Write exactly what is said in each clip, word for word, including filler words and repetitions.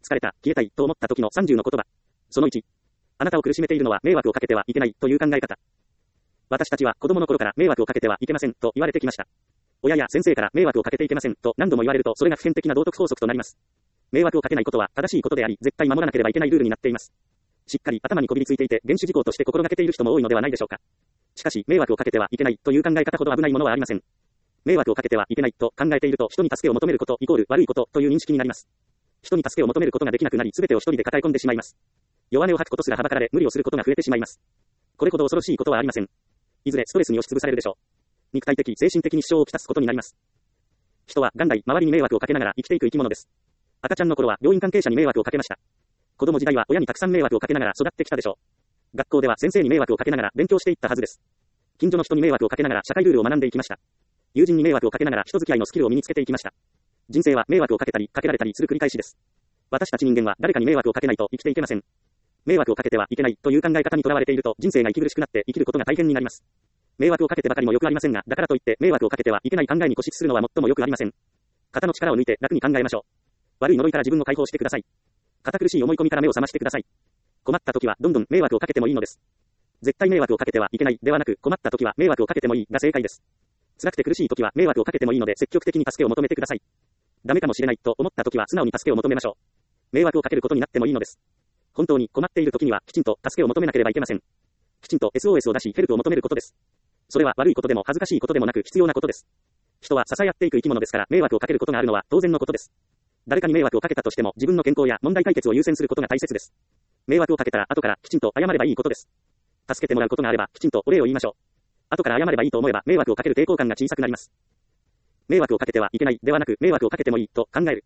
疲れた、消えたい、と思った時のさんじゅうの言葉。そのいち。あなたを苦しめているのは迷惑をかけてはいけない、という考え方。私たちは子供の頃から迷惑をかけてはいけません、と言われてきました。親や先生から迷惑をかけていけません、と何度も言われるとそれが普遍的な道徳法則となります。迷惑をかけないことは正しいことであり、絶対守らなければいけないルールになっています。しっかり頭にこびりついていて、厳守事項として心がけている人も多いのではないでしょうか。しかし、迷惑をかけてはいけないという考え方ほど危ないものはありません。迷惑をかけてはいけないと考えていると、人に助けを求めることイコール悪いことという認識になります。人に助けを求めることができなくなり、すべてを一人で抱え込んでしまいます。弱音を吐くことすらはばかられ、無理をすることが増えてしまいます。これほど恐ろしいことはありません。いずれストレスに押しつぶされるでしょう。肉体的、精神的に支障をきたすことになります。人は元来周りに迷惑をかけながら生きていく生き物です。赤ちゃんの頃は病院関係者に迷惑をかけました。子供時代は親にたくさん迷惑をかけながら育ってきたでしょう。学校では先生に迷惑をかけながら勉強していったはずです。近所の人に迷惑をかけながら社会ルールを学んでいきました。友人に迷惑をかけながら人付き合いのスキルを身につけていきました。人生は迷惑をかけたりかけられたりする繰り返しです。私たち人間は誰かに迷惑をかけないと生きていけません。迷惑をかけてはいけないという考え方にとらわれていると人生が息苦しくなって生きることが大変になります。迷惑をかけてばかりもよくありませんが、だからといって迷惑をかけてはいけない考えに固執するのは最もよくありません。肩の力を抜いて楽に考えましょう。悪い呪いから自分を解放してください。堅苦しい思い込みから目を覚ましてください。困った時はどんどん迷惑をかけてもいいのです。絶対迷惑をかけてはいけないではなく、困った時は迷惑をかけてもいいが正解です。辛くて苦しい時は迷惑をかけてもいいので積極的に助けを求めてください。ダメかもしれないと思った時は素直に助けを求めましょう。迷惑をかけることになってもいいのです。本当に困っている時にはきちんと助けを求めなければいけません。きちんと エスオーエス を出しヘルプを求めることです。それは悪いことでも恥ずかしいことでもなく必要なことです。人は支え合っていく生き物ですから、迷惑をかけることがあるのは当然のことです。誰かに迷惑をかけたとしても自分の健康や問題解決を優先することが大切です。迷惑をかけたら後からきちんと謝ればいいことです。助けてもらうことがあればきちんとお礼を言いましょう。後から謝ればいいと思えば迷惑をかける抵抗感が小さくなります。迷惑をかけてはいけないではなく、迷惑をかけてもいいと考える。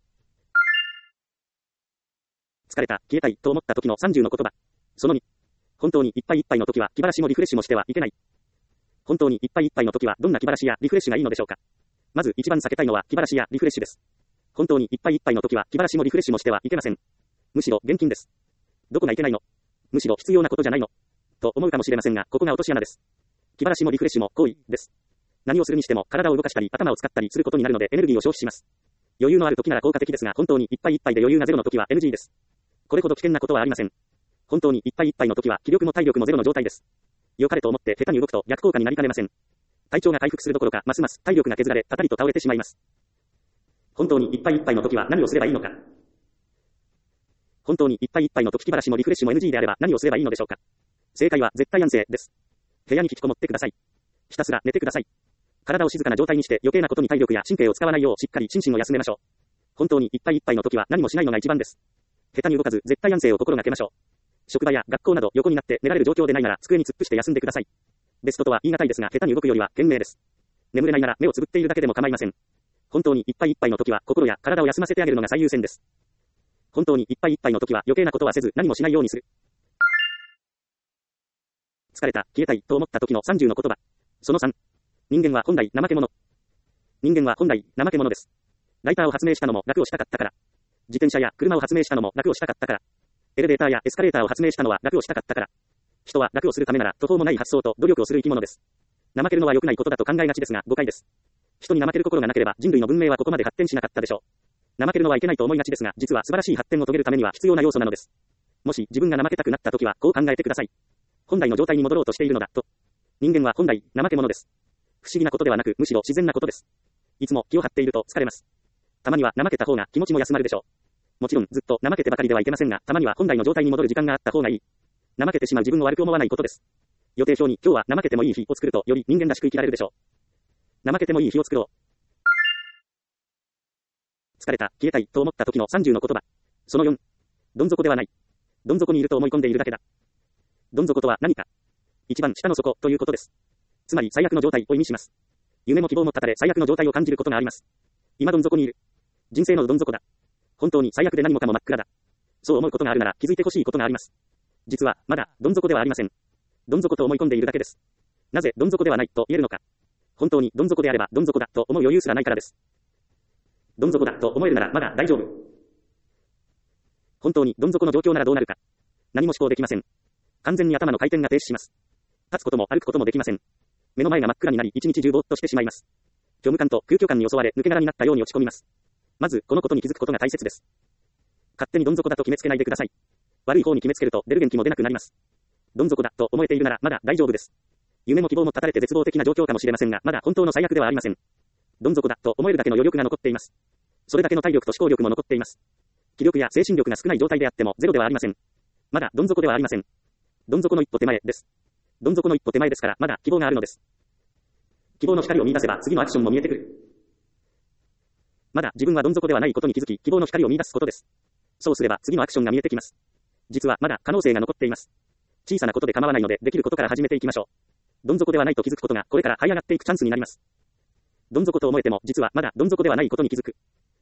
疲れた、消えたいと思った時のさんじゅうの言葉。そのに。本当にいっぱいいっぱいの時は気晴らしもリフレッシュもしてはいけない。本当にいっぱいいっぱいの時はどんな気晴らしやリフレッシュがいいのでしょうか。まず一番避けたいのは気晴らしやリフレッシュです。本当にいっぱいいっぱいの時は気晴らしもリフレッシュもしてはいけません。むしろ現金です。どこがいけないの？むしろ必要なことじゃないの？と思うかもしれませんが、ここが落とし穴です。気晴らしもリフレッシュも行為です。何をするにしても体を動かしたり頭を使ったりすることになるのでエネルギーを消費します。余裕のある時なら効果的ですが、本当にいっぱいいっぱいで余裕がゼロの時は エヌジー です。これほど危険なことはありません。本当にいっぱいいっぱいの時は気力も体力もゼロの状態です。良かれと思って下手に動くと逆効果になりかねません。体調が回復するどころかますます体力が削られたたりと倒れてしまいます。本当にいっぱいいっぱいの時は何をすればいいのか。本当にいっぱいいっぱいの時気晴らしもリフレッシュも エヌジー であれば何をすればいいのでしょうか。正解は絶対安静です。部屋に引きこもってください。ひたすら寝てください。体を静かな状態にして余計なことに体力や神経を使わないようしっかり心身を休めましょう。本当にいっぱいいっぱいの時は何もしないのが一番です。下手に動かず絶対安静を心がけましょう。職場や学校など横になって寝られる状況でないなら机に突っ伏して休んでください。ベストとは言い難いですが下手に動くよりは賢明です。眠れないなら目をつぶっているだけでも構いません。本当にいっぱいいっぱいの時は心や体を休ませてあげるのが最優先です。本当にいっぱいいっぱいの時は余計なことはせず何もしないようにする。疲れた、消えたいと思った時のさんじゅうの言葉。そのさん。人間は本来怠け者。人間は本来怠け者です。ライターを発明したのも楽をしたかったから。自転車や車を発明したのも楽をしたかったから。エレベーターやエスカレーターを発明したのは楽をしたかったから。人は楽をするためなら途方もない発想と努力をする生き物です。怠けるのは良くないことだと考えがちですが誤解です。人に怠ける心がなければ人類の文明はここまで発展しなかったでしょう。怠けるのはいけないと思いがちですが、実は素晴らしい発展を遂げるためには必要な要素なのです。もし自分が怠けたくなった時はこう考えてください。本来の状態に戻ろうとしているのだと。人間は本来怠け者です。不思議なことではなくむしろ自然なことです。いつも気を張っていると疲れます。たまには怠けた方が気持ちも休まるでしょう。もちろんずっと怠けてばかりではいけませんが、たまには本来の状態に戻る時間があった方がいい。怠けてしまう自分を悪く思わないことです。予定表に今日は怠けてもいい日を作るとより人間らしく生きられるでしょう。怠けてもいい日を作ろう。疲れた、消えたいと思った時のさんじゅうの言葉。そのよん。どん底ではない。どん底にいると思い込んでいるだけだ。どん底とは何か。一番下の底ということです。つまり最悪の状態を意味します。夢も希望も絶たれ最悪の状態を感じることがあります。今どん底にいる。人生のどん底だ。本当に最悪で何もかも真っ暗だ。そう思うことがあるなら気づいてほしいことがあります。実はまだどん底ではありません。どん底と思い込んでいるだけです。なぜどん底ではないと言えるのか。本当にどん底であればどん底だと思う余裕すらないからです。どん底だと思えるならまだ大丈夫。本当にどん底の状況ならどうなるか。何も思考できません。完全に頭の回転が停止します。立つことも歩くこともできません。目の前が真っ暗になり一日中ぼーっとしてしまいます。虚無感と空虚感に襲われ抜け殻になったように落ち込みます。まずこのことに気づくことが大切です。 勝手にどん底だと決めつけないでください。悪い方に決めつけると出る元気も出なくなります。どん底だと思えているならまだ大丈夫です。夢も希望も絶たれて絶望的な状況かもしれませんが、まだ本当の最悪ではありません。どん底だと思えるだけの余力が残っています。それだけの体力と思考力も残っています。気力や精神力が少ない状態であってもゼロではありません。まだどん底ではありません。どん底の一歩手前です。どん底の一歩手前ですからまだ希望があるのです。希望の光を見出せば次のアクションも見えてくる。まだ自分はどん底ではないことに気づき、希望の光を見出すことです。そうすれば次のアクションが見えてきます。実はまだ可能性が残っています。小さなことで構わないのでできることから始めていきましょう。どん底ではないと気づくことがこれから這い上がっていくチャンスになります。どん底と思えても実はまだどん底ではないことに気づく。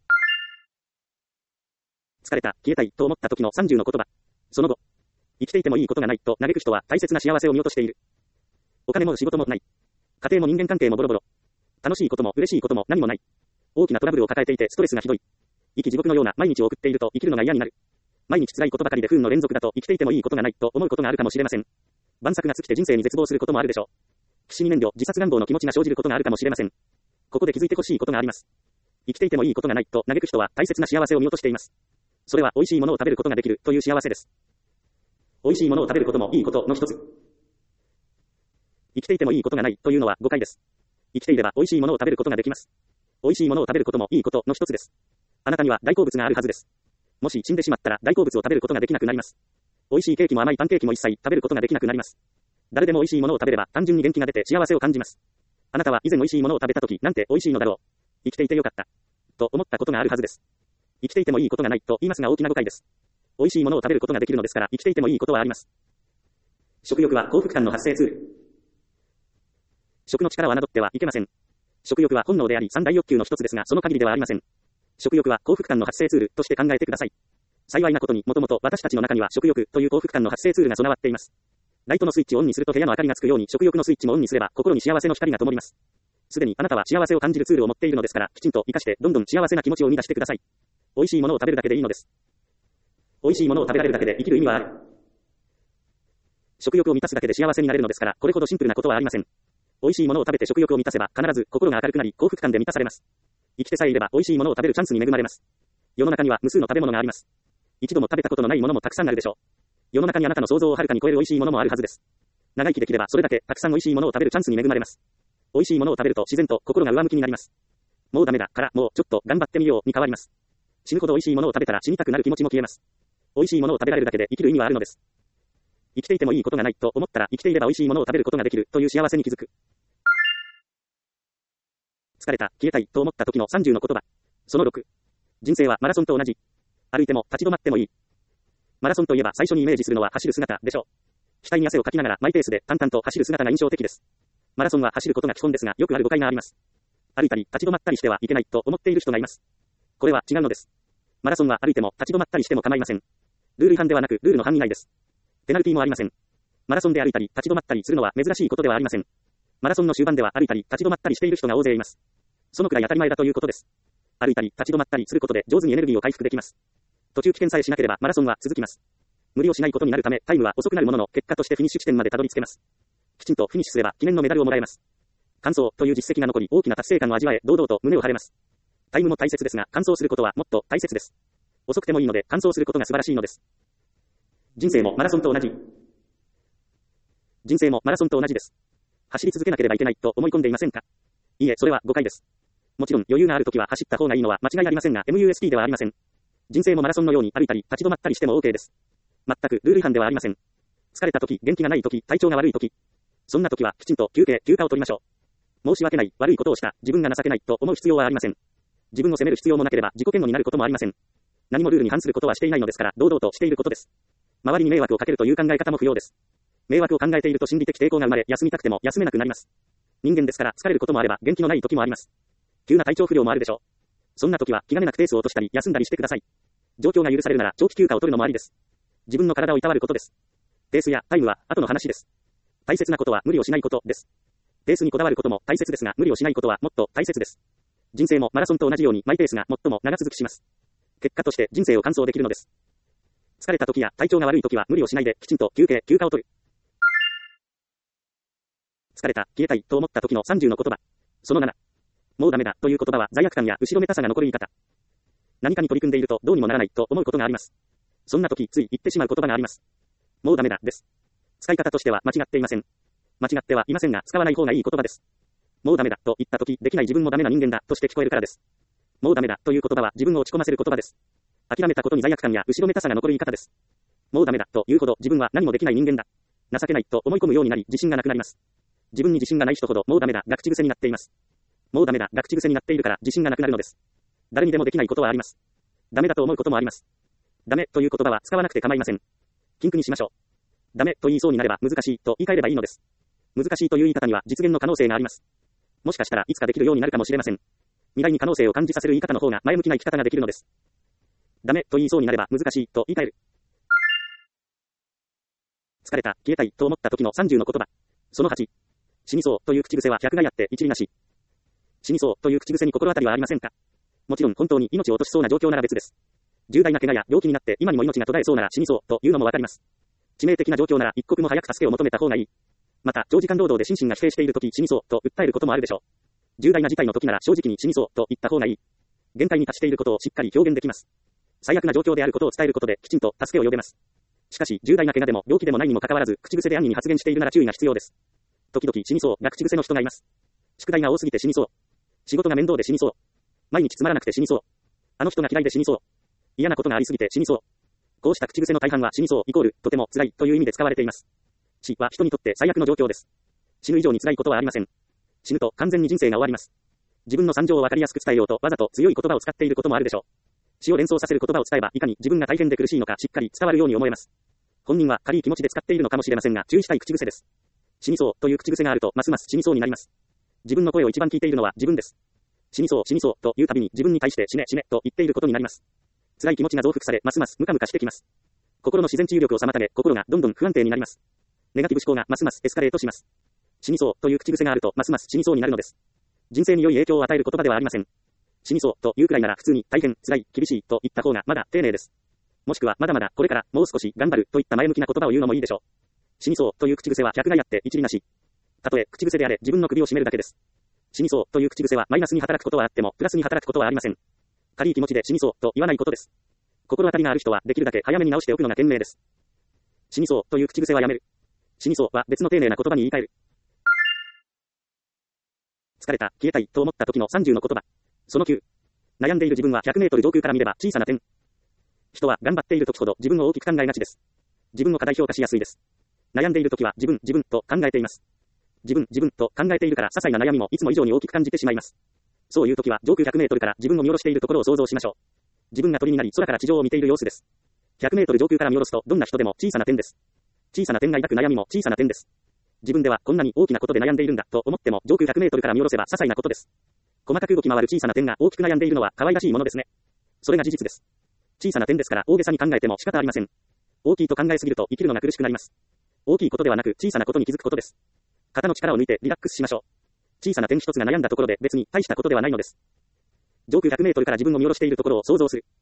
疲れた、消えたいと思った時のさんじゅうの言葉。その後、生きていてもいいことがないと嘆く人は大切な幸せを見落としている。お金も仕事もない。家庭も人間関係もボロボロ。楽しいことも嬉しいことも何もない。大きなトラブルを抱えていてストレスがひどい。生き地獄のような毎日を送っていると生きるのが嫌になる。毎日辛いことばかりで不運の連続だと生きていてもいいことがないと思うことがあるかもしれません。晩作が尽きて人生に絶望することもあるでしょう。起死に燃料、自殺願望の気持ちが生じることがあるかもしれません。ここで気づいてほしいことがあります。生きていてもいいことがないと嘆く人は大切な幸せを見落としています。それは美味しいものを食べることができるという幸せです。美味しいものを食べることもいいことの一つ。生きていてもいいことがないというのは誤解です。生きていれば美味しいものを食べることができます。美味しいものを食べることもいいことの一つです。あなたには大好物があるはずです。もし死んでしまったら大好物を食べることができなくなります。美味しいケーキも甘いパンケーキも一切食べることができなくなります。誰でも美味しいものを食べれば単純に元気が出て幸せを感じます。あなたは以前美味しいものを食べたときなんて美味しいのだろう。生きていてよかった。と思ったことがあるはずです。生きていてもいいことがないと言いますが大きな誤解です。美味しいものを食べることができるのですから生きていてもいいことはあります。食欲は幸福感の発生ツール。食の力を侮ってはいけません。食欲は本能であり三大欲求の一つですがその限りではありません。食欲は幸福感の発生ツールとして考えてください。幸いなことにもともと私たちの中には食欲という幸福感の発生ツールが備わっています。ライトのスイッチをオンにすると部屋の明かりがつくように食欲のスイッチもオンにすれば心に幸せの光が灯ります。すでにあなたは幸せを感じるツールを持っているのですからきちんと活かしてどんどん幸せな気持ちを生み出してください。美味しいものを食べるだけでいいのです。美味しいものを食べられるだけで生きる意味はある。食欲を満たすだけで幸せになれるのですからこれほどシンプルなことはありません。美味しいものを食べて食欲を満たせば必ず心が明るくなり幸福感で満たされます。生きてさえいれば美味しいものを食べるチャンスに恵まれます。世の中には無数の食べ物があります。一度も食べたことのないものもたくさんあるでしょう。世の中にあなたの想像をはるかに超える美味しいものもあるはずです。長生きできればそれだけたくさん美味しいものを食べるチャンスに恵まれます。美味しいものを食べると自然と心が上向きになります。もうダメだからもうちょっと頑張ってみように変わります。死ぬほど美味しいものを食べたら死にたくなる気持ちも消えます。美味しいものを食べられるだけで生きる意味はあるのです。生きていてもいいことがないと思ったら生きていれば美味しいものを食べることができるという幸せに気づく。疲れた、消えたいと思った時のさんじゅうの言葉。そのろく。人生はマラソンと同じ。歩いても立ち止まってもいい。マラソンといえば最初にイメージするのは走る姿でしょう。額に汗をかきながらマイペースで淡々と走る姿が印象的です。マラソンは走ることが基本ですがよくある誤解があります。歩いたり立ち止まったりしてはいけないと思っている人がいます。これは違うのです。マラソンは歩いても立ち止まったりしても構いません。ルール違反ではなくルールの範囲内です。ペナルティもありません。マラソンで歩いたり立ち止まったりするのは珍しいことではありません。マラソンの終盤では歩いたり立ち止まったりしている人が大勢います。そのくらい当たり前だということです。歩いたり立ち止まったりすることで上手にエネルギーを回復できます。途中棄権さえしなければマラソンは続きます。無理をしないことになるためタイムは遅くなるものの結果としてフィニッシュ地点までたどり着けます。きちんとフィニッシュすれば記念のメダルをもらえます。完走という実績が残り大きな達成感を味わえ堂々と胸を張れます。タイムも大切ですが完走することはもっと大切です。遅くてもいいので完走することが素晴らしいのです。人生もマラソンと同じ。人生もマラソンと同じです。走り続けなければいけないと思い込んでいませんか？いいえ、それは誤解です。もちろん余裕があるときは走った方がいいのは間違いありませんが マスト ではありません。人生もマラソンのように歩いたり立ち止まったりしても OK です。全くルール違反ではありません。疲れたとき、元気がないとき、体調が悪いとき、そんなときはきちんと休憩、休暇を取りましょう。申し訳ない、悪いことをした、自分が情けないと思う必要はありません。自分を責める必要もなければ自己嫌悪になることもありません。何もルールに反することはしていないのですから堂々としていることです。周りに迷惑をかけるという考え方も不要です。迷惑を考えていると心理的抵抗が生まれ休みたくても休めなくなります。人間ですから疲れることもあれば元気のない時もあります。急な体調不良もあるでしょう。そんな時は気兼ねなくペースを落としたり休んだりしてください。状況が許されるなら長期休暇を取るのもありです。自分の体をいたわることです。ペースやタイムは後の話です。大切なことは無理をしないことです。ペースにこだわることも大切ですが無理をしないことはもっと大切です。人生もマラソンと同じようにマイペースが最も長続きします。結果として人生を完走できるのです。疲れた時や体調が悪い時は無理をしないできちんと休憩、休暇を取る。疲れた、消えたいと思った時のさんじゅうの言葉。そのなな。もうダメだという言葉は罪悪感や後ろめたさが残る言い方。 何かに取り組んでいるとどうにもならないと思うことがあります。そんな時、つい言ってしまう言葉があります。もうダメだ、です。使い方としては間違っていません。間違ってはいませんが、使わない方がいい言葉です。もうダメだと言った時、できない自分もダメな人間だとして聞こえるからです。もうダメだという言葉は自分を落ち込ませる言葉です。諦めたことに罪悪感や後ろめたさが残る言い方です。もうダメだと言うほど自分は何もできない人間だ。情けないと思い込むようになり自信がなくなります。自分に自信がない人ほどもうダメだが口癖になっています。もうダメだが口癖になっているから自信がなくなるのです。誰にでもできないことはあります。ダメだと思うこともあります。ダメという言葉は使わなくて構いません。禁句にしましょう。ダメと言いそうになれば難しいと言い換えればいいのです。難しいという言い方には実現の可能性があります。もしかしたらいつかできるようになるかもしれません。未来に可能性を感じさせる言い方の方が前向きな生き方ができるのです。ダメと言いそうになれば難しいと言い換える。疲れた、消えたいと思った時のさんじゅうの言葉。そのはち。死にそうという口癖は百害あって一理なし。死にそうという口癖に心当たりはありませんか？もちろん本当に命を落としそうな状況なら別です。重大な怪我や病気になって今にも命が途絶えそうなら死にそうというのもわかります。致命的な状況なら一刻も早く助けを求めた方がいい。また、長時間労働で心身が疲弊している時死にそうと訴えることもあるでしょう。重大な事態の時なら正直に死にそうと言った方がいい。限界に達していることをしっかり表現できます。最悪な状況であることを伝えることできちんと助けを呼べます。しかし、重大な怪我でも病気でもないにもかかわらず、口癖で暗にに発言しているなら注意が必要です。時々死にそうが口癖の人がいます。宿題が多すぎて死にそう。仕事が面倒で死にそう。毎日つまらなくて死にそう。あの人が嫌いで死にそう。嫌なことがありすぎて死にそう。こうした口癖の大半は死にそうイコールとても辛いという意味で使われています。死は人にとって最悪の状況です。死ぬ以上に辛いことはありません。死ぬと完全に人生が終わります。自分の惨状をわかりやすく伝えようとわざと強い言葉を使っていることもあるでしょう。死を連想させる言葉を使えばいかに自分が大変で苦しいのかしっかり伝わるように思えます。本人は軽い気持ちで使っているのかもしれませんが注意したい口癖です。死にそうという口癖があるとますます死にそうになります。自分の声を一番聞いているのは自分です。死にそう死にそうというたびに自分に対して死ね死ねと言っていることになります。辛い気持ちが増幅されますますムカムカしてきます。心の自然治癒力を妨げ心がどんどん不安定になります。ネガティブ思考がますますエスカレートします。死にそうという口癖があるとますます死にそうになるのです。人生に良い影響を与える言葉ではありません。死にそうというくらいなら普通に大変辛い厳しいと言った方がまだ丁寧です。もしくはまだまだこれからもう少し頑張るといった前向きな言葉を言うのもいいでしょう。死にそうという口癖は百害あって一理なし。たとえ口癖であれ自分の首を絞めるだけです。死にそうという口癖はマイナスに働くことはあってもプラスに働くことはありません。軽い気持ちで死にそうと言わないことです。心当たりがある人はできるだけ早めに直しておくのが賢明です。死にそうという口癖はやめる。死にそうは別の丁寧な言葉に言い換える。疲れた、消えたいと思った時のさんじゅうの言葉。そのきゅう。悩んでいる自分はひゃくメートル上空から見れば小さな点。人は頑張っている時ほど自分を大きく考えがちです。自分を過大評価しやすいです。悩んでいる時は自分、自分と考えています。自分、自分と考えているから些細な悩みもいつも以上に大きく感じてしまいます。そういう時は上空ひゃくメートルから自分を見下ろしているところを想像しましょう。自分が鳥になり空から地上を見ている様子です。ひゃくメートル上空から見下ろすとどんな人でも小さな点です。小さな点が抱く悩みも小さな点です。自分ではこんなに大きなことで悩んでいるんだと思っても上空ひゃくメートルから見下ろせば些細なことです。細かく動き回る小さな点が大きく悩んでいるのは可愛らしいものですね。それが事実です。小さな点ですから大げさに考えても仕方ありません。大きいと考えすぎると生きるのが苦しくなります。大きいことではなく小さなことに気づくことです。肩の力を抜いてリラックスしましょう。小さな点一つが悩んだところで別に大したことではないのです。上空ひゃくメートルから自分を見下ろしているところを想像する。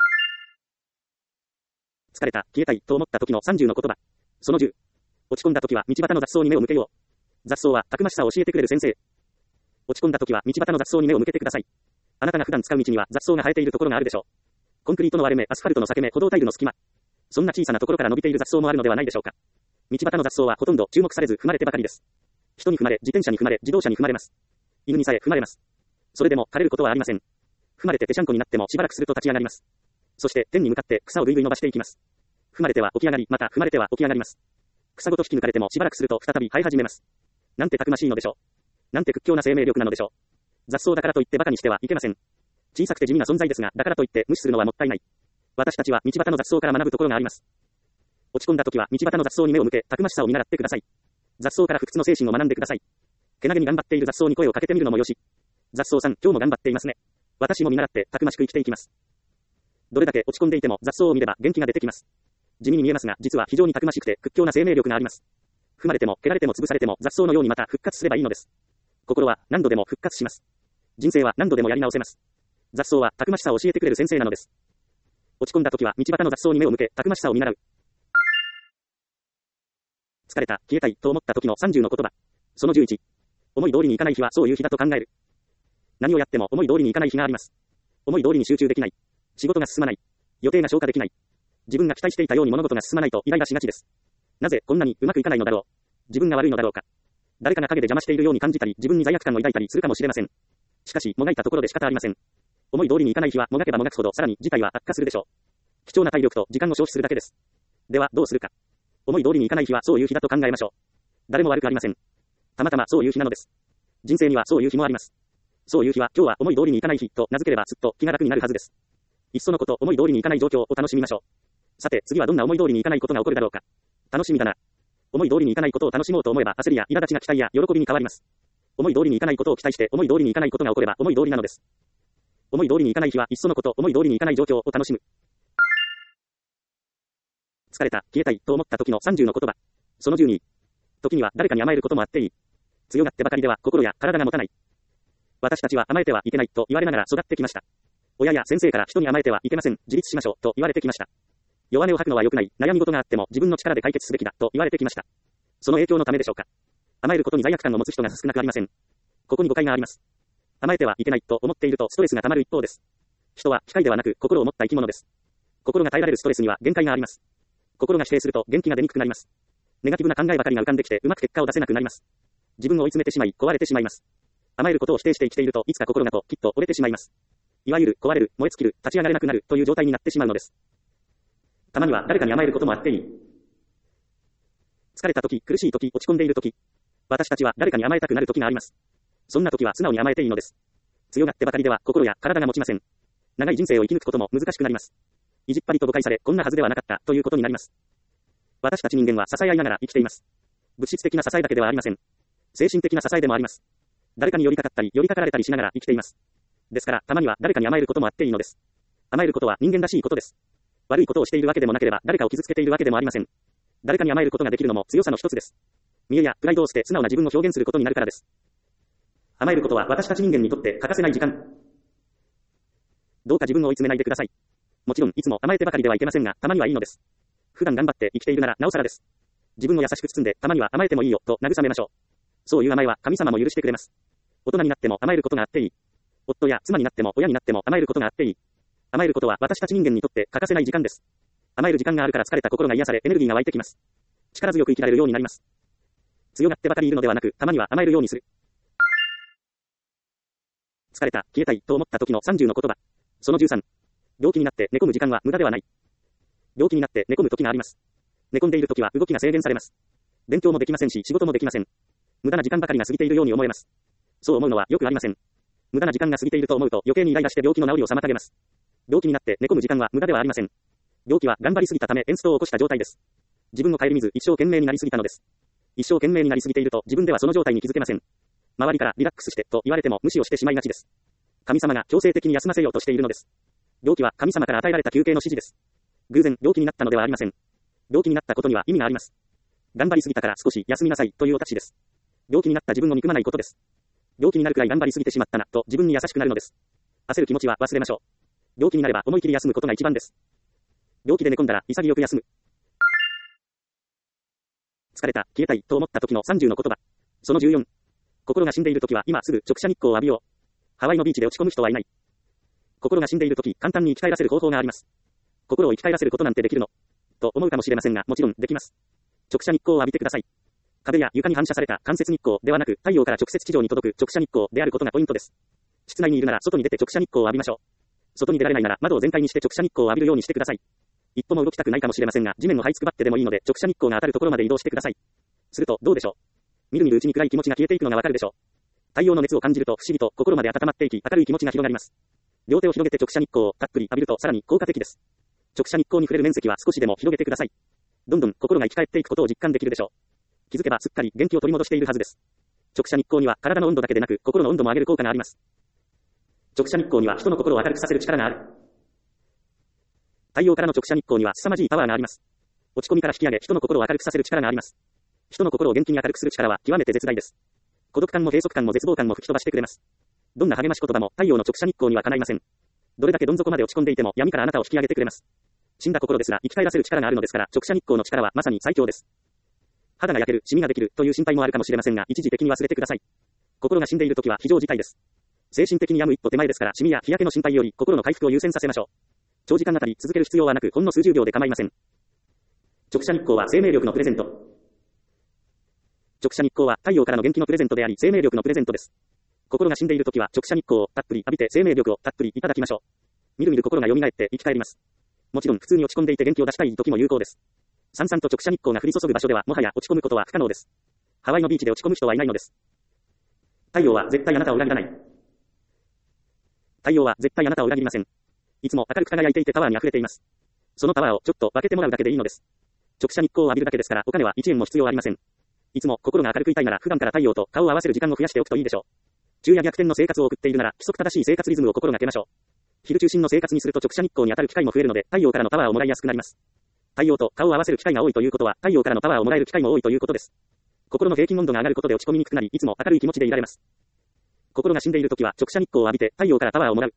疲れた、消えたいと思った時のさんじゅうの言葉。そのじゅう。落ち込んだ時は道端の雑草に目を向けよう。雑草はたくましさを教えてくれる先生。落ち込んだ時は道端の雑草に目を向けてください。あなたが普段使う道には雑草が生えているところがあるでしょう。コンクリートの割れ目、アスファルトの裂け目、歩道タイルの隙間。そんな小さなところから伸びている雑草もあるのではないでしょうか。道端の雑草はほとんど注目されず踏まれてばかりです。人に踏まれ、自転車に踏まれ、自動車に踏まれます。犬にさえ踏まれます。それでも枯れることはありません。踏まれてぺしゃんこになってもしばらくすると立ち上がります。そして天に向かって草をぐいぐい伸ばしていきます。踏まれては起き上がり、また踏まれては起き上がります。草ごと引き抜かれてもしばらくすると再び生え始めます。なんてたくましいのでしょう。なんて屈強な生命力なのでしょう。雑草だからといって馬鹿にしてはいけません。小さくて地味な存在ですが、だからといって無視するのはもったいない。私たちは道端の雑草から学ぶところがあります。落ち込んだ時は道端の雑草に目を向け、たくましさを見習ってください。雑草から不屈の精神を学んでください。けなげに頑張っている雑草に声をかけてみるのもよし。雑草さん、今日も頑張っていますね。私も見習ってたくましく生きていきます。どれだけ落ち込んでいても雑草を見れば元気が出てきます。地味に見えますが、実は非常にたくましくて屈強な生命力があります。踏まれても蹴られても潰されても雑草のようにまた復活すればいいのです。心は何度でも復活します。人生は何度でもやり直せます。雑草はたくましさを教えてくれる先生なのです。落ち込んだ時は道端の雑草に目を向け、たくましさを見習う。疲れた、消えたいと思った時のさんじゅうの言葉。そのじゅういち。思い通りにいかない日はそういう日だと考える。何をやっても思い通りにいかない日があります。思い通りに集中できない。 仕事が進まない。予定が消化できない。自分が期待していたように物事が進まないとイライラしがちです。なぜこんなにうまくいかないのだろう。自分が悪いのだろうか。誰かが陰で邪魔しているように感じたり、自分に罪悪感を抱いたりするかもしれません。しかし、もがいたところで仕方ありません。思い通りにいかない日はもがけばもがくほどさらに事態は悪化するでしょう。貴重な体力と時間を消費するだけです。では、どうするか。思い通りにいかない日はそういう日だと考えましょう。誰も悪くありません。たまたまそういう日なのです。人生にはそういう日もあります。そういう日は今日は思い通りにいかない日と名付ければすっと気が楽になるはずです。いっそのこと思い通りにいかない状況を楽しみましょう。さて次はどんな思い通りにいかないことが起こるだろうか。楽しみだな。思い通りにいかないことを楽しもうと思えば焦りや苛立ちが期待や喜びに変わります。思い通りにいかないことを期待して思い通りにいかないことが起これば思い通りなのです。思い通りにいかない日はいっそのこと思い通りにいかない状況を楽しむ。疲れた、消えたいと思った時のさんじゅうの言葉。そのじゅうに。時には誰かに甘えることもあっていい。強がってばかりでは心や体が持たない。私たちは甘えてはいけないと言われながら育ってきました。親や先生から人に甘えてはいけません、自立しましょうと言われてきました。弱音を吐くのは良くない、悩み事があっても自分の力で解決すべきだと言われてきました。その影響のためでしょうか。甘えることに罪悪感を持つ人が少なくありません。ここに誤解があります。甘えてはいけないと思っているとストレスが溜まる一方です。人は機械ではなく心を持った生き物です。心が耐えられるストレスには限界があります。心が否定すると元気が出にくくなります。ネガティブな考えばかりが浮かんできてうまく結果を出せなくなります。自分を追い詰めてしまい壊れてしまいます。甘えることを否定して生きているといつか心がときっと折れてしまいます。いわゆる壊れる、燃え尽きる、立ち上がれなくなるという状態になってしまうのです。たまには誰かに甘えることもあっていい。疲れた時、苦しい時、落ち込んでいる時、私たちは誰かに甘えたくなる時があります。そんな時は素直に甘えていいのです。強がってばかりでは心や体が持ちません。長い人生を生き抜くことも難しくなります。意地っ張りと誤解され、こんなはずではなかったということになります。私たち人間は支え合いながら生きています。物質的な支えだけではありません。精神的な支えでもあります。誰かに寄りかかったり、寄りかかられたりしながら生きています。ですから、たまには誰かに甘えることもあっていいのです。甘えることは人間らしいことです。悪いことをしているわけでもなければ、誰かを傷つけているわけでもありません。誰かに甘えることができるのも強さの一つです。見栄やプライドを捨て素直な自分を表現することになるからです。甘えることは私たち人間にとって欠かせない時間。どうか自分を追い詰めないでください。もちろん、いつも甘えてばかりではいけませんが、たまにはいいのです。普段頑張って生きているなら、なおさらです。自分を優しく包んで、たまには甘えてもいいよ、と慰めましょう。そういう甘えは神様も許してくれます。大人になっても甘えることがあっていい。夫や妻になっても親になっても甘えることがあっていい。甘えることは私たち人間にとって欠かせない時間です。甘える時間があるから疲れた心が癒され、エネルギーが湧いてきます。力強く生きられるようになります。強がってばかりいるのではなく、たまには甘えるようにする。疲れた、消えたいと思った時のさんじゅうの言葉。そのじゅうさん。病気になって寝込む時間は無駄ではない。病気になって寝込む時があります。寝込んでいる時は動きが制限されます。勉強もできませんし、仕事もできません。無駄な時間ばかりが過ぎているように思えます。そう思うのはよくありません。無駄な時間が過ぎていると思うと余計にイライラして病気の治りを妨げます。病気になって寝込む時間は無駄ではありません。病気は頑張りすぎたためエンストを起こした状態です。自分を顧みず一生懸命になりすぎたのです。一生懸命になりすぎていると自分ではその状態に気づけません。周りからリラックスしてと言われても無視をしてしまいがちです。神様が強制的に休ませようとしているのです。病気は神様から与えられた休憩の指示です。偶然病気になったのではありません。病気になったことには意味があります。頑張りすぎたから少し休みなさいというお達しです。病気になった自分を憎まないことです。病気になるくらい頑張りすぎてしまったなと自分に優しくなるのです。焦る気持ちは忘れましょう。病気になれば思い切り休むことが一番です。病気で寝込んだら潔く休む。疲れた、消えたいと思った時のさんじゅうの言葉。そのじゅうよん。心が死んでいる時は今すぐ直射日光を浴びよう。ハワイのビーチで落ち込む人はいない。心が死んでいる時、簡単に生き返らせる方法があります。心を生き返らせることなんてできるのと思うかもしれませんが、もちろんできます。直射日光を浴びてください。壁や床に反射された間接日光ではなく、太陽から直接地上に届く直射日光であることがポイントです。室内にいるなら外に出て直射日光を浴びましょう。外に出られないなら窓を全開にして直射日光を浴びるようにしてください。一歩も動きたくないかもしれませんが、地面を這いつくばってでもいいので直射日光が当たるところまで移動してください。するとどうでしょう。みるみるうちに暗い気持ちが消えていくのがわかるでしょう。太陽の熱を感じると不思議と心まで温まっていき、明るい気持ちが広がります。両手を広げて直射日光をたっぷり浴びるとさらに効果的です。直射日光に触れる面積は少しでも広げてください。どんどん心が生き返っていくことを実感できるでしょう。気づけばすっかり元気を取り戻しているはずです。直射日光には体の温度だけでなく心の温度も上げる効果があります。直射日光には人の心を明るくさせる力がある。太陽からの直射日光には凄まじいパワーがあります。落ち込みから引き上げ人の心を明るくさせる力があります。人の心を元気に明るくする力は極めて絶大です。孤独感も閉塞感も絶望感も吹き飛ばしてくれます。どんな励まし言葉も太陽の直射日光にはかないません。どれだけどん底まで落ち込んでいても闇からあなたを引き上げてくれます。死んだ心ですら生き返らせる力があるのですから、直射日光の力はまさに最強です。肌が焼ける、シミができるという心配もあるかもしれませんが、一時的に忘れてください。心が死んでいるときは非常事態です。精神的に病む一歩手前ですから、シミや日焼けの心配より心の回復を優先させましょう。 長時間あたり続ける必要はなく、ほんの数十秒で構いません。直射日光は生命力のプレゼント。直射日光は太陽からの元気のプレゼントであり、生命力のプレゼントです。心が死んでいるときは直射日光をたっぷり浴びて生命力をたっぷりいただきましょう。みるみる心が蘇って生き返ります。もちろん普通に落ち込んでいて元気を出したい時も有効です。さんさんと直射日光が降り注ぐ場所ではもはや落ち込むことは不可能です。ハワイのビーチで落ち込む人はいないのです。太陽は絶対あなたを裏切らない。太陽は絶対あなたを裏切りません。いつも明るく輝いていてパワーに溢れています。そのパワーをちょっと分けてもらうだけでいいのです。直射日光を浴びるだけですからお金はいちえんも必要ありません。いつも心が明るくいたいなら普段から太陽と顔を合わせる時間を増やしておくといいでしょう。昼夜逆転の生活を送っているなら規則正しい生活リズムを心がけましょう。昼中心の生活にすると直射日光に当たる機会も増えるので太陽からのパワーをもらいやすくなります。太陽と顔を合わせる機会が多いということは太陽からのパワーをもらえる機会も多いということです。心の平均温度が上がることで落ち込みにくくなりいつも明るい気持ちでいられます。心が死んでいるときは直射日光を浴びて太陽からパワーをもらう。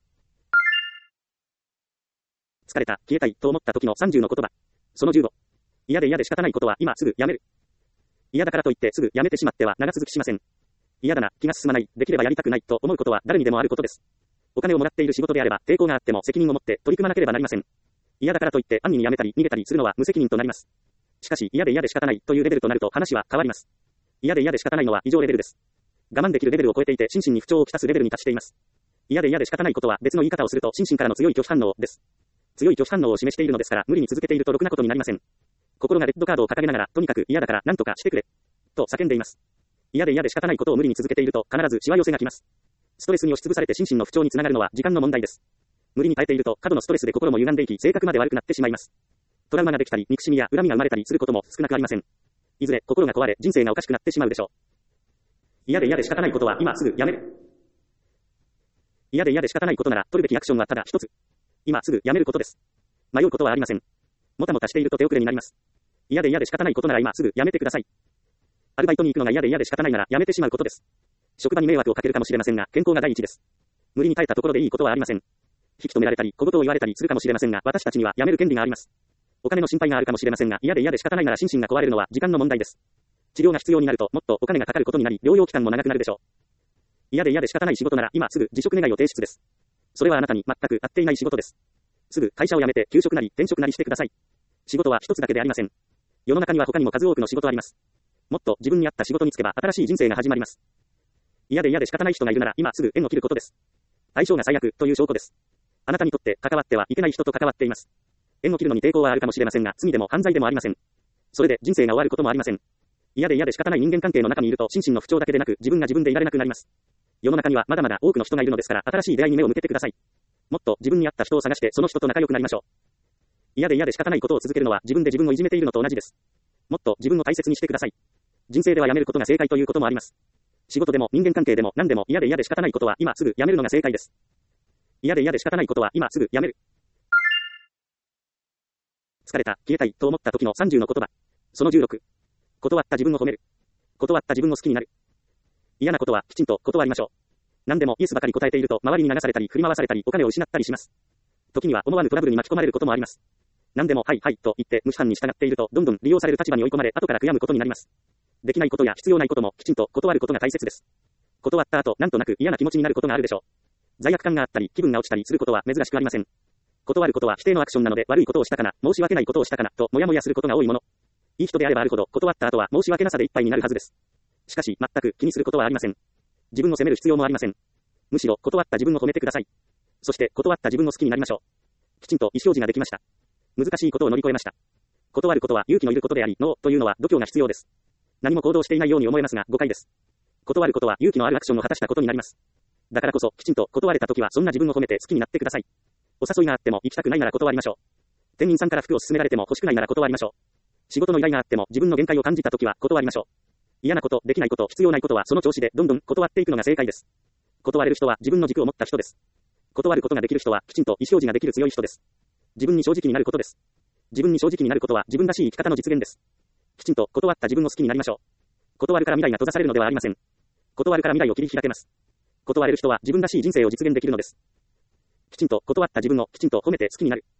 疲れた、消えたいと思った時のさんじゅうの言葉。そのじゅうご。嫌で嫌で仕方ないことは今すぐやめる。嫌だからといってすぐやめてしまっては長続きしません。嫌だな、気が進まない、できればやりたくないと思うことは誰にでもあることです。お金をもらっている仕事であれば抵抗があっても責任を持って取り組まなければなりません。嫌だからといって安易にやめたり逃げたりするのは無責任となります。しかし嫌で嫌で仕方ないというレベルとなると話は変わります。嫌で嫌で仕方ないのは異常レベルです。我慢できるレベルを超えていて心身に不調をきたすレベルに達しています。嫌で嫌で仕方ないことは別の言い方をすると心身からの強い拒否反応です。強い拒否反応を示しているのですから無理に続けているとろくなことになりません。心がレッドカードを掲げながらとにかく嫌だから何とかしてくれと叫んでいます。嫌で嫌で仕方ないことを無理に続けていると必ずしわ寄せが来ます。ストレスに押しつぶされて心身の不調につながるのは時間の問題です。無理に耐えていると過度のストレスで心も歪んでいき性格まで悪くなってしまいます。トラウマができたり憎しみや恨みが生まれたりすることも少なくありません。いずれ心が壊れ人生がおかしくなってしまうでしょう。嫌で嫌で仕方ないことは今すぐやめる。嫌で嫌で仕方ないことなら取るべきアクションはただ一つ。今すぐやめることです。迷うことはありません。もたもたしていると手遅れになります。嫌で嫌で仕方ないことなら今すぐやめてください。アルバイトに行くのが嫌で嫌で仕方ないならやめてしまうことです。職場に迷惑をかけるかもしれませんが健康が第一です。無理に耐えたところでいいことはありません。引き止められたり小言を言われたりするかもしれませんが私たちにはやめる権利があります。お金の心配があるかもしれませんが嫌で嫌で仕方ないなら心身が壊れるのは時間の問題です。治療が必要になるともっとお金がかかることになり療養期間も長くなるでしょう。嫌で嫌で仕方ない仕事なら今すぐ辞職願を提出です。それはあなたに全く合っていない仕事です。すぐ会社を辞めて休職なり転職なりしてください。仕事は一つだけでありません。世の中には他にも数多くの仕事あります。もっと自分に合った仕事に就けば新しい人生が始まります。嫌で嫌で仕方ない人がいるなら今すぐ縁を切ることです。相性が最悪という証拠です。あなたにとって関わってはいけない人と関わっています。縁を切るのに抵抗はあるかもしれませんが罪でも犯罪でもありません。それで人生が終わることもありません。嫌で嫌で仕方ない人間関係の中にいると心身の不調だけでなく自分が自分でいられなくなります。世の中にはまだまだ多くの人がいるのですから新しい出会いに目を向けてください。もっと自分に合った人を探してその人と仲良くなりましょう。嫌で嫌で仕方ないことを続けるのは自分で自分をいじめているのと同じです。もっと自分を大切にしてください。人生ではやめることが正解ということもあります。仕事でも人間関係でも何でも嫌で嫌で仕方ないことは今すぐやめるのが正解です。嫌で嫌で仕方ないことは今すぐやめる。疲れた、消えたいと思った時のさんじゅうの言葉。そのじゅうろく。断った自分を褒める。断った自分を好きになる。嫌なことはきちんと断りましょう。何でもイエスばかり答えていると周りに流されたり振り回されたりお金を失ったりします。時には思わぬトラブルに巻き込まれることもあります。何でもはいはいと言って無視犯に従っているとどんどん利用される立場に追い込まれ後から悔やむことになります。できないことや必要ないこともきちんと断ることが大切です。断った後なんとなく嫌な気持ちになることがあるでしょう。罪悪感があったり気分が落ちたりすることは珍しくありません。断ることは否定のアクションなので悪いことをしたかな、申し訳ないことをしたかなともやもやすることが多いもの。いい人であればあるほど断った後は申し訳なさでいっぱいになるはずです。しかし全く気にすることはありません。自分を責める必要もありません。むしろ断った自分を褒めてください。そして断った自分を好きになりましょう。きちんと意思表示ができました。難しいことを乗り越えました。断ることは勇気のいることであり、ノーというのは度胸が必要です。何も行動していないように思えますが誤解です。断ることは勇気のあるアクションを果たしたことになります。だからこそきちんと断れたときはそんな自分を褒めて好きになってください。お誘いがあっても行きたくないなら断りましょう。店員さんから服を勧められても欲しくないなら断りましょう。仕事の依頼があっても自分の限界を感じたときは断りましょう。嫌なこと、できないこと、必要ないことはその調子でどんどん断っていくのが正解です。断れる人は自分の軸を持った人です。断ることができる人はきちんと意思表示ができる強い人です。自分に正直になることです。自分に正直になることは自分らしい生き方の実現です。きちんと断った自分を好きになりましょう。断るから未来が閉ざされるのではありません。断るから未来を切り開けます。断れる人は自分らしい人生を実現できるのです。きちんと断った自分をきちんと褒めて好きになる。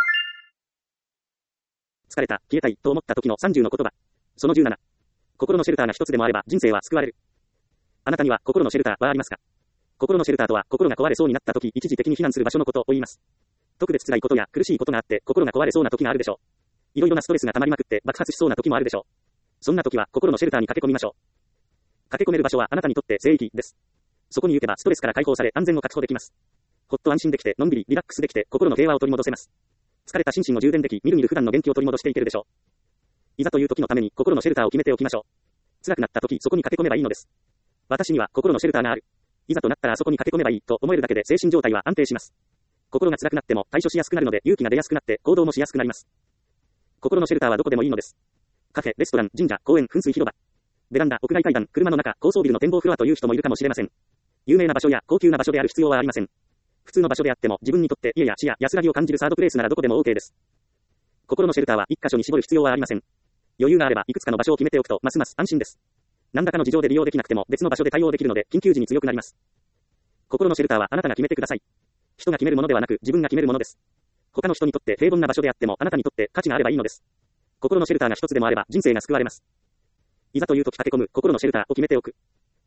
疲れた、消えたいと思った時のさんじゅうの言葉。そのじゅうなな。心のシェルターが一つでもあれば人生は救われる。あなたには心のシェルターはありますか？心のシェルターとは心が壊れそうになった時一時的に避難する場所のことを言います。 特別辛いことや苦しいことがあって心が壊れそうな時があるでしょう。いろいろなストレスが溜まりまくって爆発しそうな時もあるでしょう。そんな時は心のシェルターに駆け込みましょう。駆け込める場所はあなたにとって聖域です。そこに行けばストレスから解放され安全を確保できます。ほっと安心できてのんびりリラックスできて心の平和を取り戻せます。疲れた心身を充電できみるみる普段の元気を取り戻していけるでしょう。いざという時のために心のシェルターを決めておきましょう。辛くなった時そこに駆け込めばいいのです。私には心のシェルターがある。いざとなったらあそこに駆け込めばいいと思えるだけで精神状態は安定します。心が辛くなっても対処しやすくなるので勇気が出やすくなって行動もしやすくなります。心のシェルターはどこでもいいのです。カフェ、レストラン、神社、公園、噴水広場、ベランダ、屋外階段、車の中、高層ビルの展望フロアという人もいるかもしれません。有名な場所や高級な場所である必要はありません。普通の場所であっても自分にとって家や地や安らぎを感じるサードプレイスならどこでも OK です。心のシェルターは一箇所に絞る必要はありません。余裕があればいくつかの場所を決めておくとますます安心です。何らかの事情で利用できなくても別の場所で対応できるので緊急時に強くなります。心のシェルターはあなたが決めてください。人が決めるものではなく自分が決めるものです。他の人にとって平凡な場所であってもあなたにとって価値があればいいのです。心のシェルターが一つでもあれば人生が救われます。いざという時駆け込む心のシェルターを決めておく。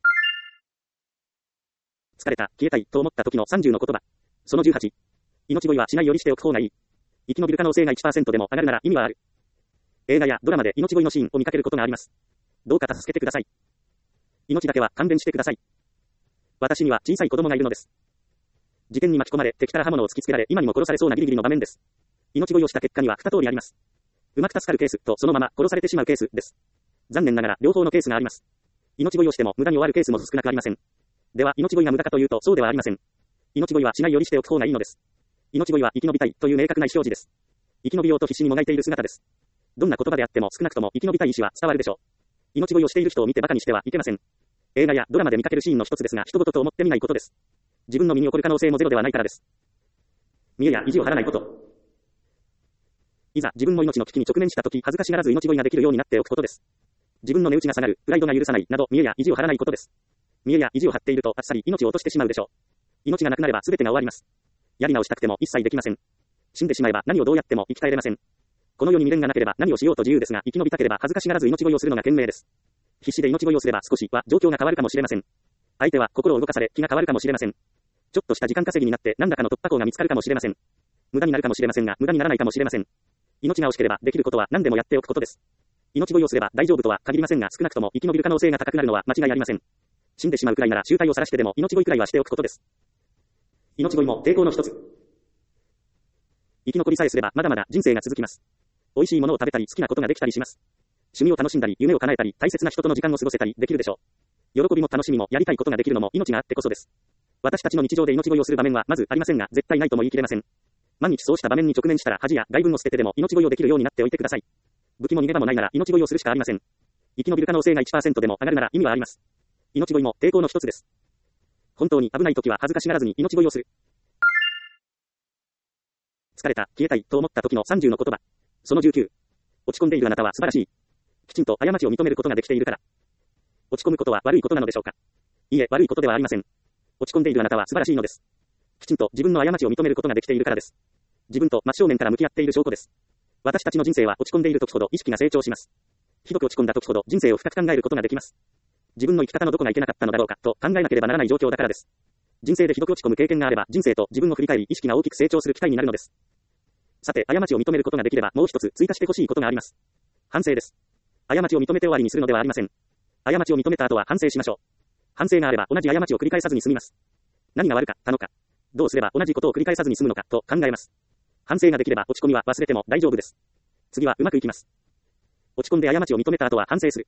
疲れた、消えたいと思った時のさんじゅうの言葉。そのじゅうはち。命乞いはしないよりしておく方がいい。生き延びる可能性が いちパーセント でも上がるなら意味はある。映画やドラマで命乞いのシーンを見かけることがあります。どうか助けてください。命だけは勘弁してください。私には小さい子供がいるのです。事件に巻き込まれ敵から刃物を突きつけられ今にも殺されそうなギリギリの場面です。命乞いをした結果にはに通りあります。うまく助かるケースとそのまま殺されてしまうケースです。残念ながら両方のケースがあります。命乞いをしても無駄に終わるケースも少なくありません。では命乞いが無駄かというとそうではありません。命乞いはしないよりしておく方がいいのです。命乞いは生き延びたいという明確な意思表示です。生き延びようと必死にもがいている姿です。どんな言葉であっても少なくとも生き延びたい意思は伝わるでしょう。命乞いをしている人を見て馬鹿にしてはいけません。映画やドラマで見かけるシーンの一つですが人事と思ってみないことです。自分の身に起こる可能性もゼロではないからです。見栄や意地を張らないこと。いざ自分も命の危機に直面したとき恥ずかしがらず命乞いができるようになっておくことです。自分の値打ちが下がる、プライドが許さないなど見栄や意地を張らないことです。見栄や意地を張っているとあっさり命を落としてしまうでしょう。命がなくなれば全てが終わります。やり直したくても一切できません。死んでしまえば何をどうやっても生き返れません。この世に未練がなければ何をしようと自由ですが生き延びたければ恥ずかしがらず命乞いをするのが賢明です。必死で命乞いをすれば少しは状況が変わるかもしれません。相手は心を動かされ気が変わるかもしれません。ちょっとした時間稼ぎになって何らかの突破口が見つかるかもしれません。無駄になるかもしれませんが無駄にならないかもしれません。命が惜しければできることは何でもやっておくことです。命乞いをすれば大丈夫とは限りませんが少なくとも生き延びる可能性が高くなるのは間違いありません。死んでしまうくらいなら醜態を晒してでも命乞いくらいはしておくことです。命乞いも抵抗の一つ。生き残りさえすればまだまだ人生が続きます。美味しいものを食べたり好きなことができたりします。趣味を楽しんだり夢を叶えたり大切な人との時間を過ごせたりできるでしょう。喜びも楽しみもやりたいことができるのも命があってこそです。私たちの日常で命乞いをする場面はまずありませんが絶対ないとも言い切れません。万日そうした場面に直面したら恥や外分を捨ててでも命乞いをできるようになっておいてください。武器も逃げ場もないなら命乞いをするしかありません。生き延びる可能性が いちパーセント でも上がるなら意味はあります。命乞いも抵抗の一つです。本当に危ない時は恥ずかしがらずに命乞いをする。疲れた、消えたいと思った時のさんじゅうの言葉。そのじゅうきゅう。落ち込んでいるあなたは素晴らしい。きちんと過ちを認めることができているから。落ち込むことは悪いことなのでしょうか。いいえ、悪いことではありません。落ち込んでいるあなたは素晴らしいのです。きちんと自分の過ちを認めることができているからです。自分と真正面から向き合っている証拠です。私たちの人生は落ち込んでいる時ほど意識が成長します。ひどく落ち込んだ時ほど人生を深く考えることができます。自分の生き方のどこがいけなかったのだろうかと考えなければならない状況だからです。人生でひどく落ち込む経験があれば人生と自分を振り返り意識が大きく成長する機会になるのです。さて、過ちを認めることができればもう一つ追加してほしいことがあります。反省です。過ちを認めて終わりにするのではありません。過ちを認めた後は反省しましょう。反省があれば同じ過ちを繰り返さずに済みます。何が悪かったのか、どうすれば同じことを繰り返さずに済むのかと考えます。反省ができれば落ち込みは忘れても大丈夫です。次はうまくいきます。落ち込んで過ちを認めた後は反省する。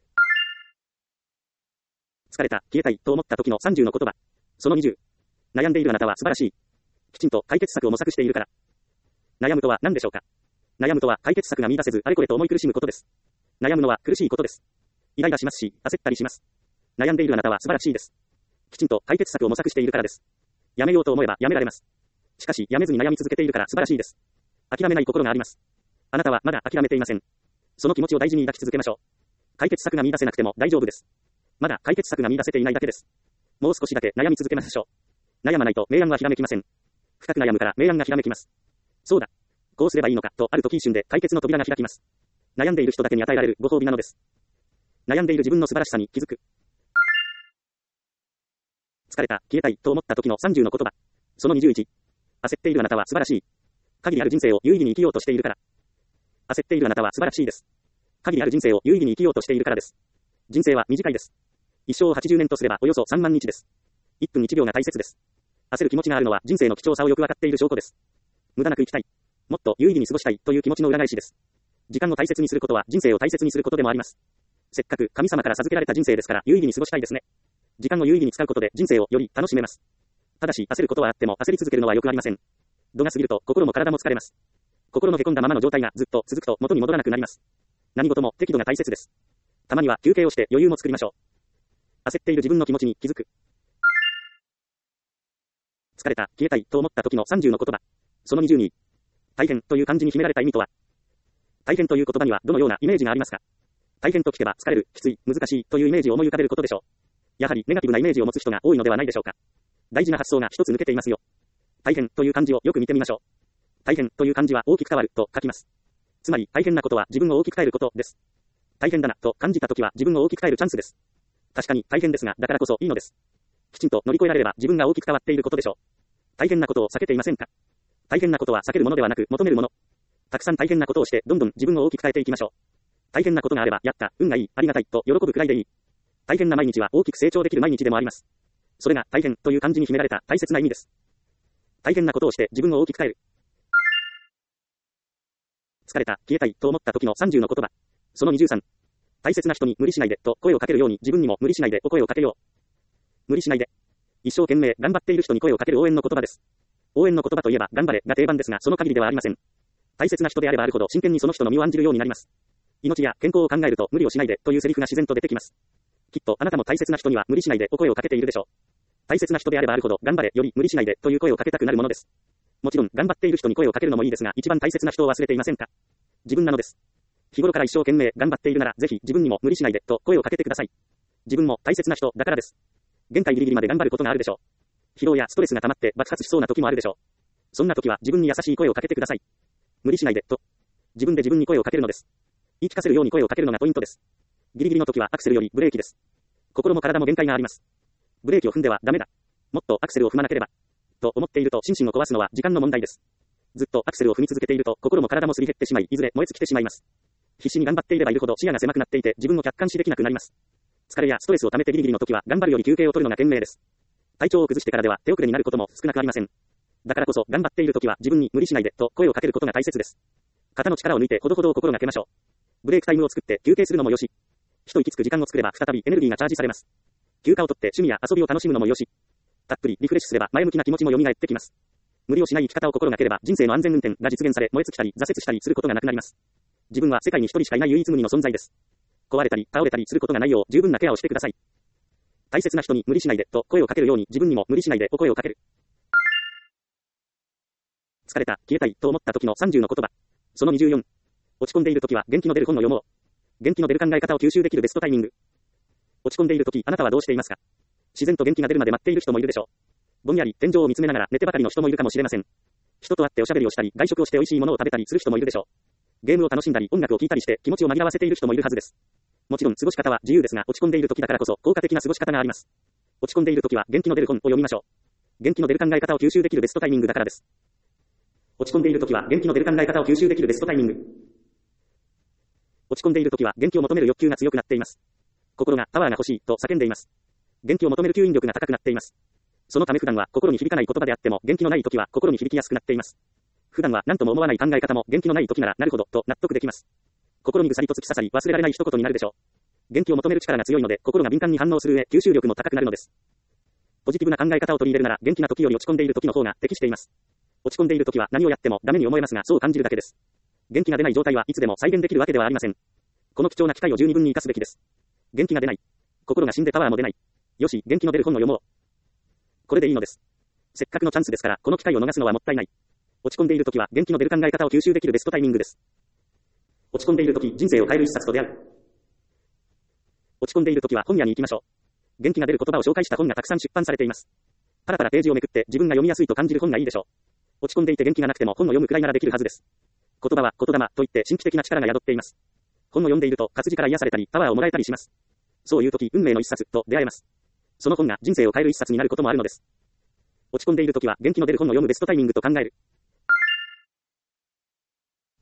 疲れた、消えたいと思った時のさんじゅうの言葉。そのにじゅう。悩んでいるあなたは素晴らしい。きちんと解決策を模索しているから。悩むとは何でしょうか。悩むとは解決策が見出せずあれこれと思い苦しむことです。悩むのは苦しいことです。イライラしますし、焦ったりします。悩んでいるあなたは素晴らしいです。きちんと解決策を模索しているからです。やめようと思えばやめられます。しかし、やめずに悩み続けているから素晴らしいです。諦めない心があります。あなたはまだ諦めていません。その気持ちを大事に抱き続けましょう。解決策が見出せなくても大丈夫です。まだ解決策が見出せていないだけです。もう少しだけ悩み続けましょう。悩まないと明暗はひらめきません。深く悩むから明暗がひらめきます。そうだ。こうすればいいのかとある時一瞬で解決の扉が開きます。悩んでいる人だけに与えられるご褒美なのです。悩んでいる自分の素晴らしさに気づく。疲れた、消えたいと思った時のさんじゅうの言葉。そのにじゅういち。焦っているあなたは素晴らしい。 限りある人生を有意義に生きようとしているから。焦っているあなたは素晴らしいです。限りある人生を有意義に生きようとしているからです。人生は短いです。一生はちじゅうねんとすればおよそさんまんにちです。いっぷんいちびょうが大切です。焦る気持ちがあるのは人生の貴重さをよくわかっている証拠です。無駄なく生きたい。もっと有意義に過ごしたいという気持ちの裏返しです。時間を大切にすることは人生を大切にすることでもあります。せっかく神様から授けられた人生ですから有意義に過ごしたいですね。時間を有意義に使うことで人生をより楽しめます。ただし焦ることはあっても焦り続けるのはよくありません。度が過ぎると心も体も疲れます。心のへこんだままの状態がずっと続くと元に戻らなくなります。何事も適度が大切です。たまには休憩をして余裕も作りましょう。焦っている自分の気持ちに気づく。疲れた、消えたいと思った時のさんじゅうの言葉。そのにじゅうに。大変という漢字に秘められた意味とは。大変という言葉にはどのようなイメージがありますか？大変と聞けば疲れる、きつい、難しいというイメージを思い浮かべることでしょう。やはりネガティブなイメージを持つ人が多いのではないでしょうか。大事な発想が一つ抜けていますよ。大変という漢字をよく見てみましょう。大変という漢字は大きく変わると書きます。つまり大変なことは自分を大きく変えることです。大変だなと感じたときは自分を大きく変えるチャンスです。確かに大変ですが、だからこそいいのです。きちんと乗り越えられれば自分が大きく変わっていることでしょう。大変なことを避けていませんか？大変なことは避けるものではなく求めるもの。たくさん大変なことをしてどんどん自分を大きく変えていきましょう。大変なことがあれば、やった、運がいい、ありがたいと喜ぶくらいでいい。大変な毎日は大きく成長できる毎日でもあります。それが大変という漢字に秘められた大切な意味です。大変なことをして自分を大きく変える。疲れた、消えたいと思った時のさんじゅうの言葉。そのにじゅうさん。大切な人に無理しないでと声をかけるように自分にも無理しないでお声をかけよう。無理しないで。一生懸命頑張っている人に声をかける応援の言葉です。応援の言葉といえば頑張れが定番ですがその限りではありません。大切な人であればあるほど真剣にその人の身を案じるようになります。命や健康を考えると無理をしないでというセリフが自然と出てきます。きっとあなたも大切な人には無理しないでお声をかけているでしょう。大切な人であればあるほど頑張れより無理しないでという声をかけたくなるものです。もちろん頑張っている人に声をかけるのもいいですが一番大切な人を忘れていませんか？自分なのです。日頃から一生懸命頑張っているならぜひ自分にも無理しないでと声をかけてください。自分も大切な人だからです。限界ギリギリまで頑張ることがあるでしょう。疲労やストレスが溜まって爆発しそうな時もあるでしょう。そんな時は自分に優しい声をかけてください。無理しないでと。自分で自分に声をかけるのです。言い聞かせるように声をかけるのがポイントです。ギリギリの時はアクセルよりブレーキです。心も体も限界があります。ブレーキを踏んではダメだ。もっとアクセルを踏まなければ。と思っていると心身を壊すのは時間の問題です。ずっとアクセルを踏み続けていると心も体もすり減ってしまい、いずれ燃え尽きてしまいます。必死に頑張っていればいるほど視野が狭くなっていて自分を客観視できなくなります。疲れやストレスを溜めてギリギリの時は頑張るより休憩を取るのが賢明です。体調を崩してからでは手遅れになることも少なくありません。だからこそ頑張っている時は自分に無理しないでと声をかけることが大切です。肩の力を抜いてほどほどを心がけましょう。ブレイクタイムを作って休憩するのもよし。一息つく時間を作れば再びエネルギーがチャージされます。休暇を取って趣味や遊びを楽しむのもよし。たっぷりリフレッシュすれば前向きな気持ちも蘇ってきます。無理をしない生き方を心がければ人生の安全運転が実現され燃え尽きたり挫折したりすることがなくなります。自分は世界に一人しかいない唯一無二の存在です。壊れたり倒れたりすることがないよう十分なケアをしてください。大切な人に無理しないでと声をかけるように自分にも無理しないでお声をかける。疲れた、消えたいと思った時のさんじゅうの言葉。そのにじゅうよん。落ち込んでいる時は元気の出る本を読もう。元気の出る考え方を吸収できるベストタイミング。落ち込んでいる時あなたはどうしていますか？自然と元気が出るまで待っている人もいるでしょう。ぼんやり天井を見つめながら寝てばかりの人もいるかもしれません。人と会っておしゃべりをしたり外食をして美味しいものを食べたりする人もいるでしょう。ゲームを楽しんだり音楽を聴いたりして気持ちを紛らわせている人もいるはずです。もちろん過ごし方は自由ですが落ち込んでいる時だからこそ効果的な過ごし方があります。落ち込んでいる時は元気の出る本を読みましょう。元気の出る考え方を吸収できるベストタイミングだからです。落ち込んでいる時は元気の出る考え方を吸収できるベストタイミング。落ち込んでいる時は元気を求める欲求が強くなっています。心がパワーが欲しいと叫んでいます。元気を求める吸引力が高くなっています。そのため普段は心に響かない言葉であっても元気のない時は心に響きやすくなっています。普段は何とも思わない考え方も元気のない時ならなるほどと納得できます。心にぐさりと突き刺さり忘れられない一言になるでしょう。元気を求める力が強いので心が敏感に反応する上吸収力も高くなるのです。ポジティブな考え方を取り入れるなら元気な時より落ち込んでいる時の方が適しています。落ち込んでいる時は何をやってもダメに思えますがそう感じるだけです。元気が出ない状態はいつでも再現できるわけではありません。この貴重な機会を十二分に生かすべきです。元気が出ない。心が死んでパワーも出ない。よし、元気の出る本を読もう。これでいいのです。せっかくのチャンスですからこの機会を逃すのはもったいない。落ち込んでいる時は元気の出る考え方を吸収できるベストタイミングです。落ち込んでいる時人生を変える一冊と出会う。落ち込んでいる時は本屋に行きましょう。元気が出る言葉を紹介した本がたくさん出版されています。パラパラページをめくって自分が読みやすいと感じる本がいいでしょう。落ち込んでいて元気がなくても本を読むくらいならできるはずです。言葉は言霊といって神秘的な力が宿っています。本を読んでいると活字から癒されたりパワーをもらえたりします。そういう時運命の一冊と出会えます。その本が人生を変える一冊になることもあるのです。落ち込んでいる時は元気の出る本を読むベストタイミングと考える。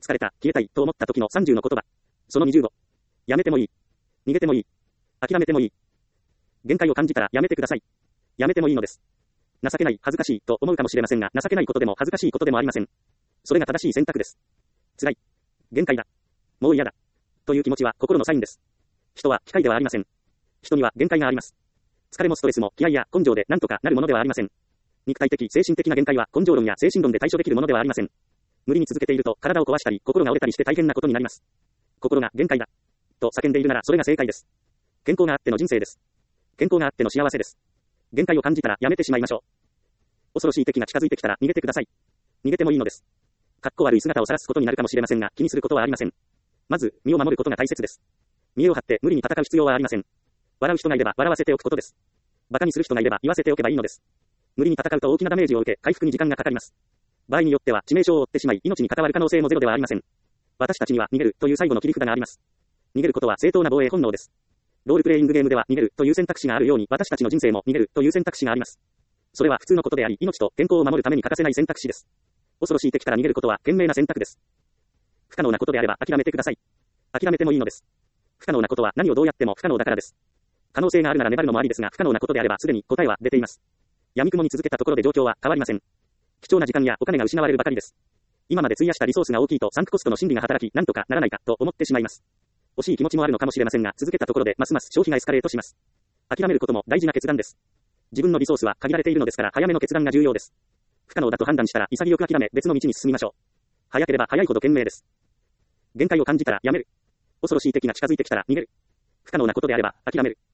疲れた、消えたい、と思った時のさんじゅうの言葉。そのにじゅうご。やめてもいい。逃げてもいい。諦めてもいい。限界を感じたらやめてください。やめてもいいのです。情けない、恥ずかしい、と思うかもしれませんが、情けないことでも恥ずかしいことでもありません。それが正しい選択です。辛い。限界だ。もう嫌だ。という気持ちは心のサインです。人は機械ではありません。人には限界があります。疲れもストレスも気合や根性で何とかなるものではありません。肉体的、精神的な限界は根性論や精神論で対処できるものではありません。無理に続けていると体を壊したり、心が折れたりして大変なことになります。心が限界だ。と叫んでいるならそれが正解です。健康があっての人生です。健康があっての幸せです。限界を感じたらやめてしまいましょう。恐ろしい敵が近づいてきたら逃げてください。逃げてもいいのです。かっこ悪い姿を晒すことになるかもしれませんが、気にすることはありません。まず、身を守ることが大切です。見栄を張って無理に戦う必要はありません。笑う人がいれば笑わせておくことです。馬鹿にする人がいれば言わせておけばいいのです。無理に戦うと大きなダメージを受け、回復に時間がかかります。場合によっては致命傷を負ってしまい、命に関わる可能性もゼロではありません。私たちには逃げるという最後の切り札があります。逃げることは正当な防衛本能です。ロールプレイングゲームでは逃げるという選択肢があるように、私たちの人生も逃げるという選択肢があります。それは普通のことであり、命と健康を守るために欠かせない選択肢です。恐ろしい敵から逃げることは賢明な選択です。不可能なことであれば諦めてください。諦めてもいいのです。不可能なことは何をどうやっても不可能だからです。可能性があるなら粘るのもありですが、不可能なことであればすでに答えは出ています。闇雲に続けたところで状況は変わりません。貴重な時間やお金が失われるばかりです。今まで費やしたリソースが大きいとサンクコストの心理が働き、なんとかならないかと思ってしまいます。惜しい気持ちもあるのかもしれませんが、続けたところでますます消費がエスカレートします。諦めることも大事な決断です。自分のリソースは限られているのですから、早めの決断が重要です。不可能だと判断したら潔く諦め、別の道に進みましょう。早ければ早いほど賢明です。限界を感じたらやめる。恐ろしい敵が近づいてきたら逃げる。不可能なことであれば諦める。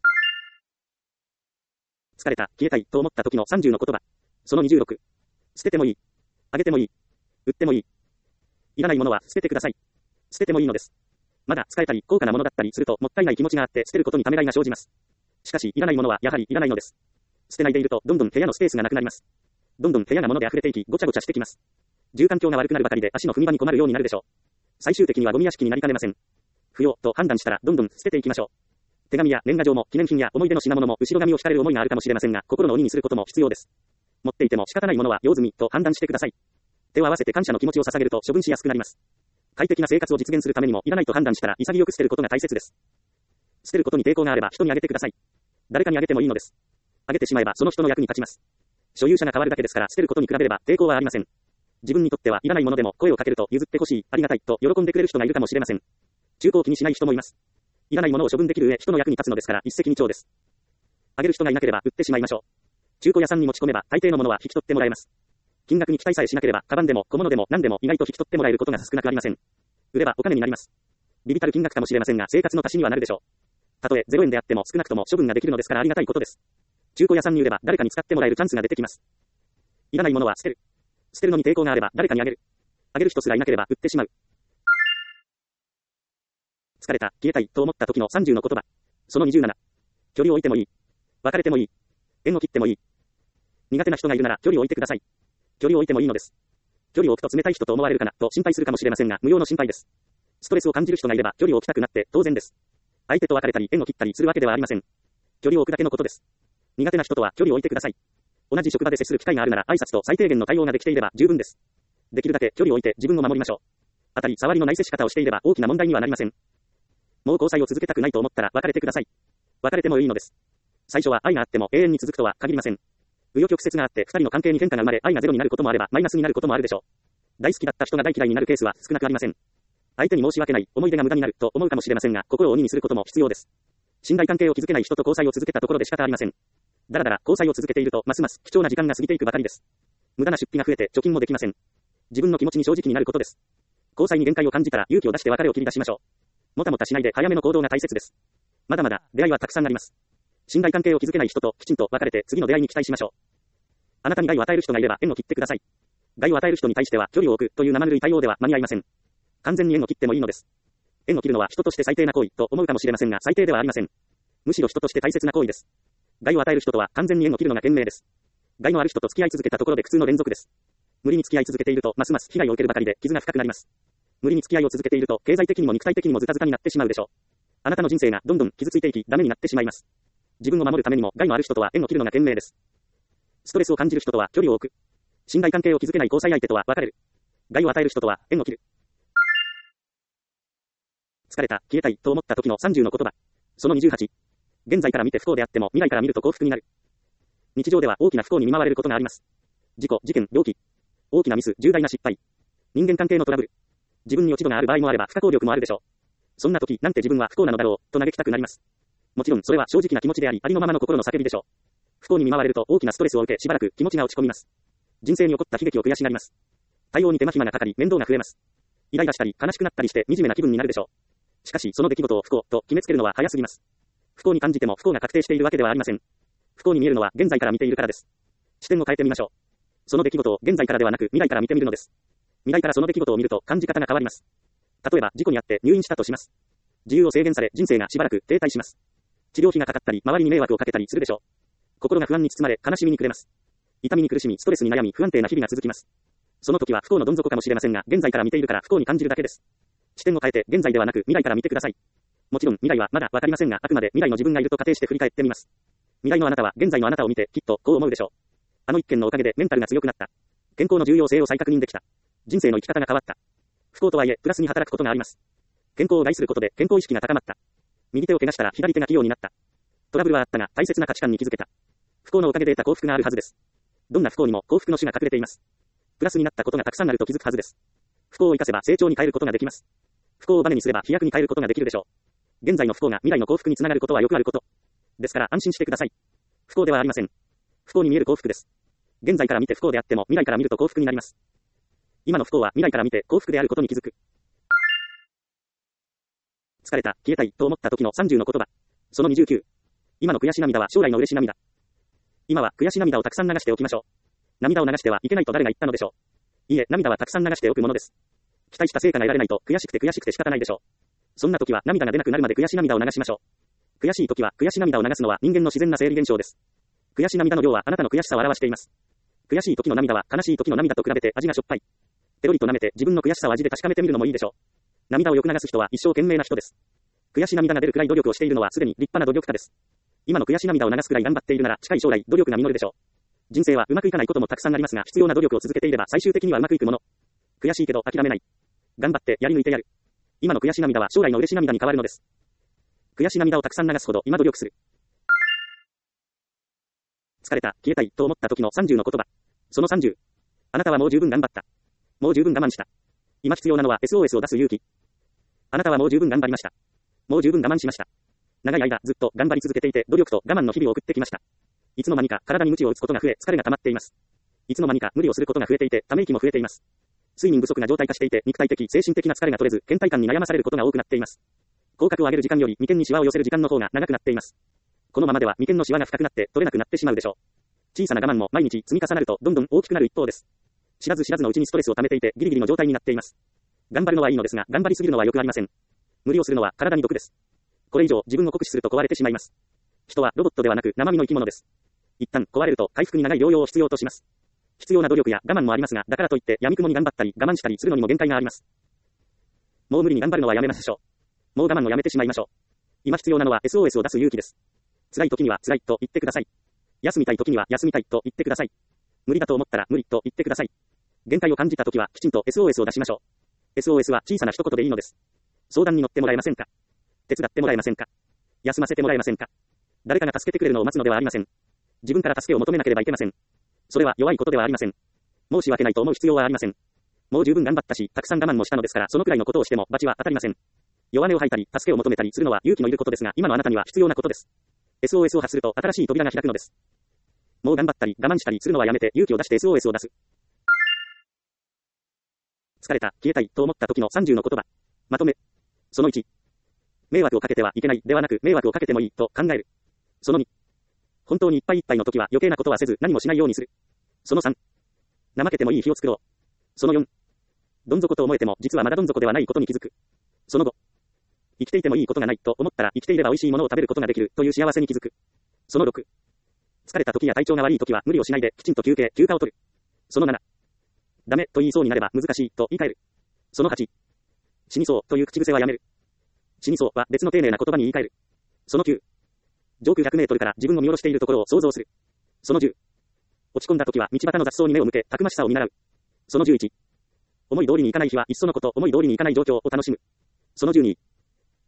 疲れた、消えたいと思った時のさんじゅうの言葉。そのにじゅうろく。捨ててもいい。あげてもいい。売ってもいい。いらないものは捨ててください。捨ててもいいのです。まだ使えたり高価なものだったりするともったいない気持ちがあって捨てることにためらいが生じます。しかしいらないものはやはりいらないのです。捨てないでいるとどんどん部屋のスペースがなくなります。どんどん部屋が物で溢れていきごちゃごちゃしてきます。住環境が悪くなるばかりで足の踏み場に困るようになるでしょう。最終的にはゴミ屋敷になりかねません。不要と判断したらどんどん捨てていきましょう。手紙や年賀状も記念品や思い出の品物も後ろ髪を引かれる思いがあるかもしれませんが、心の鬼にすることも必要です。持っていても仕方ないものは用済みと判断してください。手を合わせて感謝の気持ちを捧げると処分しやすくなります。快適な生活を実現するためにもいらないと判断したら潔く捨てることが大切です。捨てることに抵抗があれば人にあげてください。誰かにあげてもいいのです。あげてしまえばその人の役に立ちます。所有者が変わるだけですから捨てることに比べれば抵抗はありません。自分にとってはいらないものでも声をかけると譲ってほしい、ありがたいと喜んでくれる人がいるかもしれません。中古を気にしない人もいます。いらないものを処分できる上人の役に立つのですから一石二鳥です。あげる人がいなければ売ってしまいましょう。中古屋さんに持ち込めば大抵のものは引き取ってもらえます。金額に期待さえしなければカバンでも小物でも何でも意外と引き取ってもらえることが少なくありません。売ればお金になります。ビビたる金額かもしれませんが生活の足しにはなるでしょう。たとえゼロえんであっても少なくとも処分ができるのですからありがたいことです。中古屋さんに売れば誰かに使ってもらえるチャンスが出てきます。いらないものは捨てる。捨てるのに抵抗があれば誰かにあげる。あげる人すらいなければ売ってしまう。疲れた、消えたいと思った時のさんじゅうの言葉。そのにじゅうなな。距離を置いてもいい。別れてもいい。縁を切ってもいい。苦手な人がいるなら距離を置いてください。距離を置いてもいいのです。距離を置くと冷たい人と思われるかなと心配するかもしれませんが、無用の心配です。ストレスを感じる人がいれば距離を置きたくなって当然です。相手と別れたり縁を切ったりするわけではありません。距離を置くだけのことです。苦手な人とは距離を置いてください。同じ職場で接する機会があるなら挨拶と最低限の対応ができていれば十分です。できるだけ距離を置いて自分を守りましょう。当たり障りのない接し方をしていれば大きな問題にはなりません。もう交際を続けたくないと思ったら別れてください。別れてもいいのです。最初は愛があっても永遠に続くとは限りません。紆余曲折があって二人の関係に変化が生まれ愛がゼロになることもあればマイナスになることもあるでしょう。大好きだった人が大嫌いになるケースは少なくありません。相手に申し訳ない、思い出が無駄になると思うかもしれませんが、心を鬼にすることも必要です。信頼関係を築けない人と交際を続けたところで仕方ありません。だらだら交際を続けているとますます貴重な時間が過ぎていくばかりです。無駄な出費が増えて貯金もできません。自分の気持ちに正直になることです。交際に限界を感じたら勇気を出して別れを切り出しましょう。もたもたしないで早めの行動が大切です。まだまだ出会いはたくさんあります。信頼関係を築けない人ときちんと別れて次の出会いに期待しましょう。あなたに害を与える人がいれば縁を切ってください。害を与える人に対しては距離を置くという生ぬるい対応では間に合いません。完全に縁を切ってもいいのです。縁を切るのは人として最低な行為と思うかもしれませんが最低ではありません。むしろ人として大切な行為です。害を与える人とは完全に縁を切るのが賢明です。害のある人と付き合い続けたところで苦痛の連続です。無理に付き合い続けているとますます被害を受けるばかりで傷が深くなります。無理に付き合いを続けていると経済的にも肉体的にもズタズタになってしまうでしょう。あなたの人生がどんどん傷ついていきダメになってしまいます。自分を守るためにも害のある人とは縁を切るのが賢明です。ストレスを感じる人とは距離を置く。信頼関係を築けない交際相手とは別れる。害を与える人とは縁を切る。 疲れた、消えたい、と思った時のさんじゅうの言葉。そのにじゅうはち。現在から見て不幸であっても、未来から見ると幸福になる。日常では大きな不幸に見舞われることがあります。事故、事件、病気。大きなミス、重大な失敗。人間関係のトラブル。自分に落ち度がある場合もあれば不可抗力もあるでしょう。そんな時、なんて自分は不幸なのだろう、と嘆きたくなります。もちろん、それは正直な気持ちであり、ありのままの心の叫びでしょう。不幸に見舞われると大きなストレスを受け、しばらく気持ちが落ち込みます。人生に起こった悲劇を悔しがります。対応に手間暇がかかり、面倒が増えます。イライラしたり、悲しくなったりして、惨めな気分になるでしょう。しかし、その出来事を不幸と決めつけるのは早すぎます。不幸に感じても不幸が確定しているわけではありません。不幸に見えるのは現在から見ているからです。視点を変えてみましょう。その出来事を現在からではなく未来から見てみるのです。未来からその出来事を見ると感じ方が変わります。例えば、事故にあって入院したとします。自由を制限され、人生がしばらく停滞します。治療費がかかったり、周りに迷惑をかけたりするでしょう。心が不安に包まれ、悲しみに暮れます。痛みに苦しみ、ストレスに悩み、不安定な日々が続きます。その時は不幸のどん底かもしれませんが、現在から見ているから不幸に感じるだけです。視点を変えて、現在ではなく未来から見てください。もちろん、未来はまだわかりませんが、あくまで未来の自分がいると仮定して振り返ってみます。未来のあなたは現在のあなたを見て、きっとこう思うでしょう。あの一件のおかげでメンタルが強くなった。健康の重要性を再確認できた。人生の生き方が変わった。不幸とはいえ、プラスに働くことがあります。健康を害することで健康意識が高まった。右手を怪我したら左手が器用になった。トラブルはあったが、大切な価値観に気づけた。不幸のおかげで得た幸福があるはずです。どんな不幸にも幸福の種が隠れています。プラスになったことがたくさんあると気づくはずです。不幸を生かせば成長に変えることができます。不幸をバネにすれば飛躍に変えることができるでしょう。現在の不幸が未来の幸福につながることはよくあること。ですから安心してください。不幸ではありません。不幸に見える幸福です。現在から見て不幸であっても未来から見ると幸福になります。今の不幸は未来から見て幸福であることに気づく。疲れた、消えたい、と思った時のさんじゅうの言葉。そのにじゅうきゅう。今の悔し涙は将来の嬉し涙。今は悔し涙をたくさん流しておきましょう。涙を流してはいけないと誰が言ったのでしょう。いいえ、涙はたくさん流しておくものです。期待した成果が得られないと悔しくて悔しくて仕方ないでしょう。そんな時は涙が出なくなるまで悔し涙を流しましょう。悔しい時は悔し涙を流すのは人間の自然な生理現象です。悔し涙の量はあなたの悔しさを表しています。悔しい時の涙は悲しい時の涙と比べて味がしょっぱい。ペロリと舐めて自分の悔しさを味で確かめてみるのもいいでしょう。涙をよく流す人は一生懸命な人です。悔し涙が出るくらい努力をしているのはすでに立派な努力家です。今の悔し涙を流すくらい頑張っているなら近い将来努力が実るでしょう。人生はうまくいかないこともたくさんありますが必要な努力を続けていれば最終的にはうまくいくもの。悔しいけど諦めない。頑張ってやり抜いてやる。今の悔し涙は将来の嬉し涙に変わるのです。悔し涙をたくさん流すほど今努力する。疲れた、消えたい、と思った時のさんじゅうの言葉。そのさんじゅう。あなたはもう十分頑張った。もう十分我慢した。今必要なのは エスオーエス を出す勇気。あなたはもう十分頑張りました。もう十分我慢しました。長い間ずっと頑張り続けていて努力と我慢の日々を送ってきました。いつの間にか体に鞭を打つことが増え疲れが溜まっています。いつの間にか無理をすることが増えていてため息も増えています。睡眠不足が常態化していて肉体的精神的な疲れが取れず倦怠感に悩まされることが多くなっています。口角を上げる時間より眉間にシワを寄せる時間の方が長くなっています。このままでは眉間のシワが深くなって取れなくなってしまうでしょう。小さな我慢も毎日積み重なるとどんどん大きくなる一方です。知らず知らずのうちにストレスを溜めていてギリギリの状態になっています。頑張るのはいいのですが頑張りすぎるのは良くありません。無理をするのは体に毒です。これ以上自分を酷使すると壊れてしまいます。人はロボットではなく生身の生き物です。一旦壊れると回復に長い療養を必要とします。必要な努力や我慢もありますが、だからといって闇雲に頑張ったり我慢したりするのにも限界があります。もう無理に頑張るのはやめましょう。もう我慢をやめてしまいましょう。今必要なのは エスオーエス を出す勇気です。辛い時には辛いと言ってください。休みたい時には休みたいと言ってください。無理だと思ったら無理と言ってください。限界を感じた時はきちんと エスオーエス を出しましょう。エスオーエス は小さな一言でいいのです。相談に乗ってもらえませんか？手伝ってもらえませんか？休ませてもらえませんか？誰かが助けてくれるのを待つのではありません。自分から助けを求めなければいけません。それは弱いことではありません。申し訳ないと思う必要はありません。もう十分頑張ったし、たくさん我慢もしたのですから、そのくらいのことをしても罰は当たりません。弱音を吐いたり、助けを求めたりするのは勇気のいることですが、今のあなたには必要なことです。エスオーエス を発すると新しい扉が開くのです。もう頑張ったり、我慢したりするのはやめて、勇気を出して エスオーエス を出す。疲れた、消えたい、と思った時のさんじゅうの言葉。まとめ。そのいち。迷惑をかけてはいけない、ではなく、迷惑をかけてもいい、と考える。そのに。本当にいっぱいいっぱいの時は余計なことはせず、何もしないようにする。そのさん。怠けてもいい日を作ろう。そのよん。どん底と思えても、実はまだどん底ではないことに気づく。そのご。生きていてもいいことがないと思ったら生きていれば美味しいものを食べることができるという幸せに気づく。そのろく。疲れた時や体調が悪い時は無理をしないできちんと休憩、休暇を取る。そのなな。ダメと言いそうになれば難しいと言い換える。そのはち。死にそうという口癖はやめる。死にそうは別の丁寧な言葉に言い換える。そのきゅう。上空ひゃくメートルから自分を見下ろしているところを想像する。そのじゅう。落ち込んだ時は道端の雑草に目を向け、たくましさを見習う。そのじゅういち。思い通りにいかない日はいっそのこと思い通りにいかない状況を楽しむ。そのじゅうに。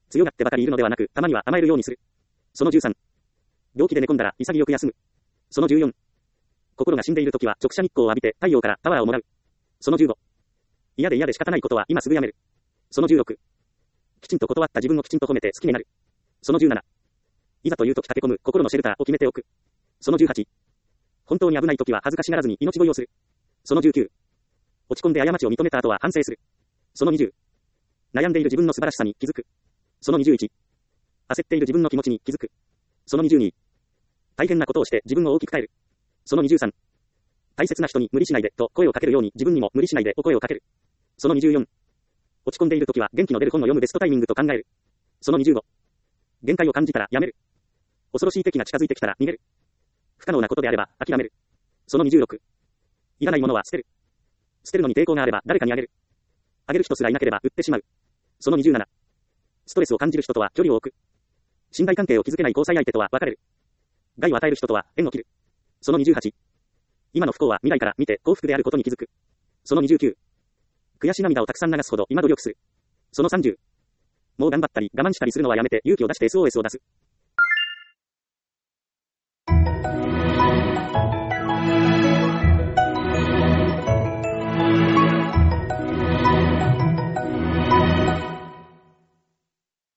強がってばかりいるのではなく、たまには甘えるようにする。そのじゅうさん。病気で寝込んだら潔く休む。そのじゅうよん。心が死んでいるときは直射日光を浴びて太陽からパワーをもらう。そのじゅうご。嫌で嫌で仕方ないことは今すぐやめる。そのじゅうろく。きちんと断った自分をきちんと褒めて好きになる。そのじゅうなな。いざというとき立て込む心のシェルターを決めておく。そのじゅうはち。本当に危ないときは恥ずかしがらずに命乞いをする。そのじゅうきゅう。落ち込んで過ちを認めた後は反省する。そのにじゅう。悩んでいる自分の素晴らしさに気づく。そのにじゅういち。焦っている自分の気持ちに気づく。そのにじゅうに。大変なことをして自分を大きく変える。そのにじゅうさん。大切な人に無理しないでと声をかけるように自分にも無理しないでお声をかける。そのにじゅうよん。落ち込んでいるときは元気の出る本を読むベストタイミングと考える。そのにじゅうご。限界を感じたらやめる。恐ろしい敵が近づいてきたら逃げる。不可能なことであれば諦める。そのにじゅうろく。いらないものは捨てる。捨てるのに抵抗があれば誰かにあげる。あげる人すらいなければ売ってしまう。そのにじゅうなな。ストレスを感じる人とは距離を置く。信頼関係を築けない交際相手とは別れる。害を与える人とは縁を切る。そのにじゅうはち。今の不幸は未来から見て幸福であることに気づく。そのにじゅうきゅう。悔し涙をたくさん流すほど今努力する。そのさんじゅう。もう頑張ったり我慢したりするのはやめて勇気を出して エスオーエス を出す。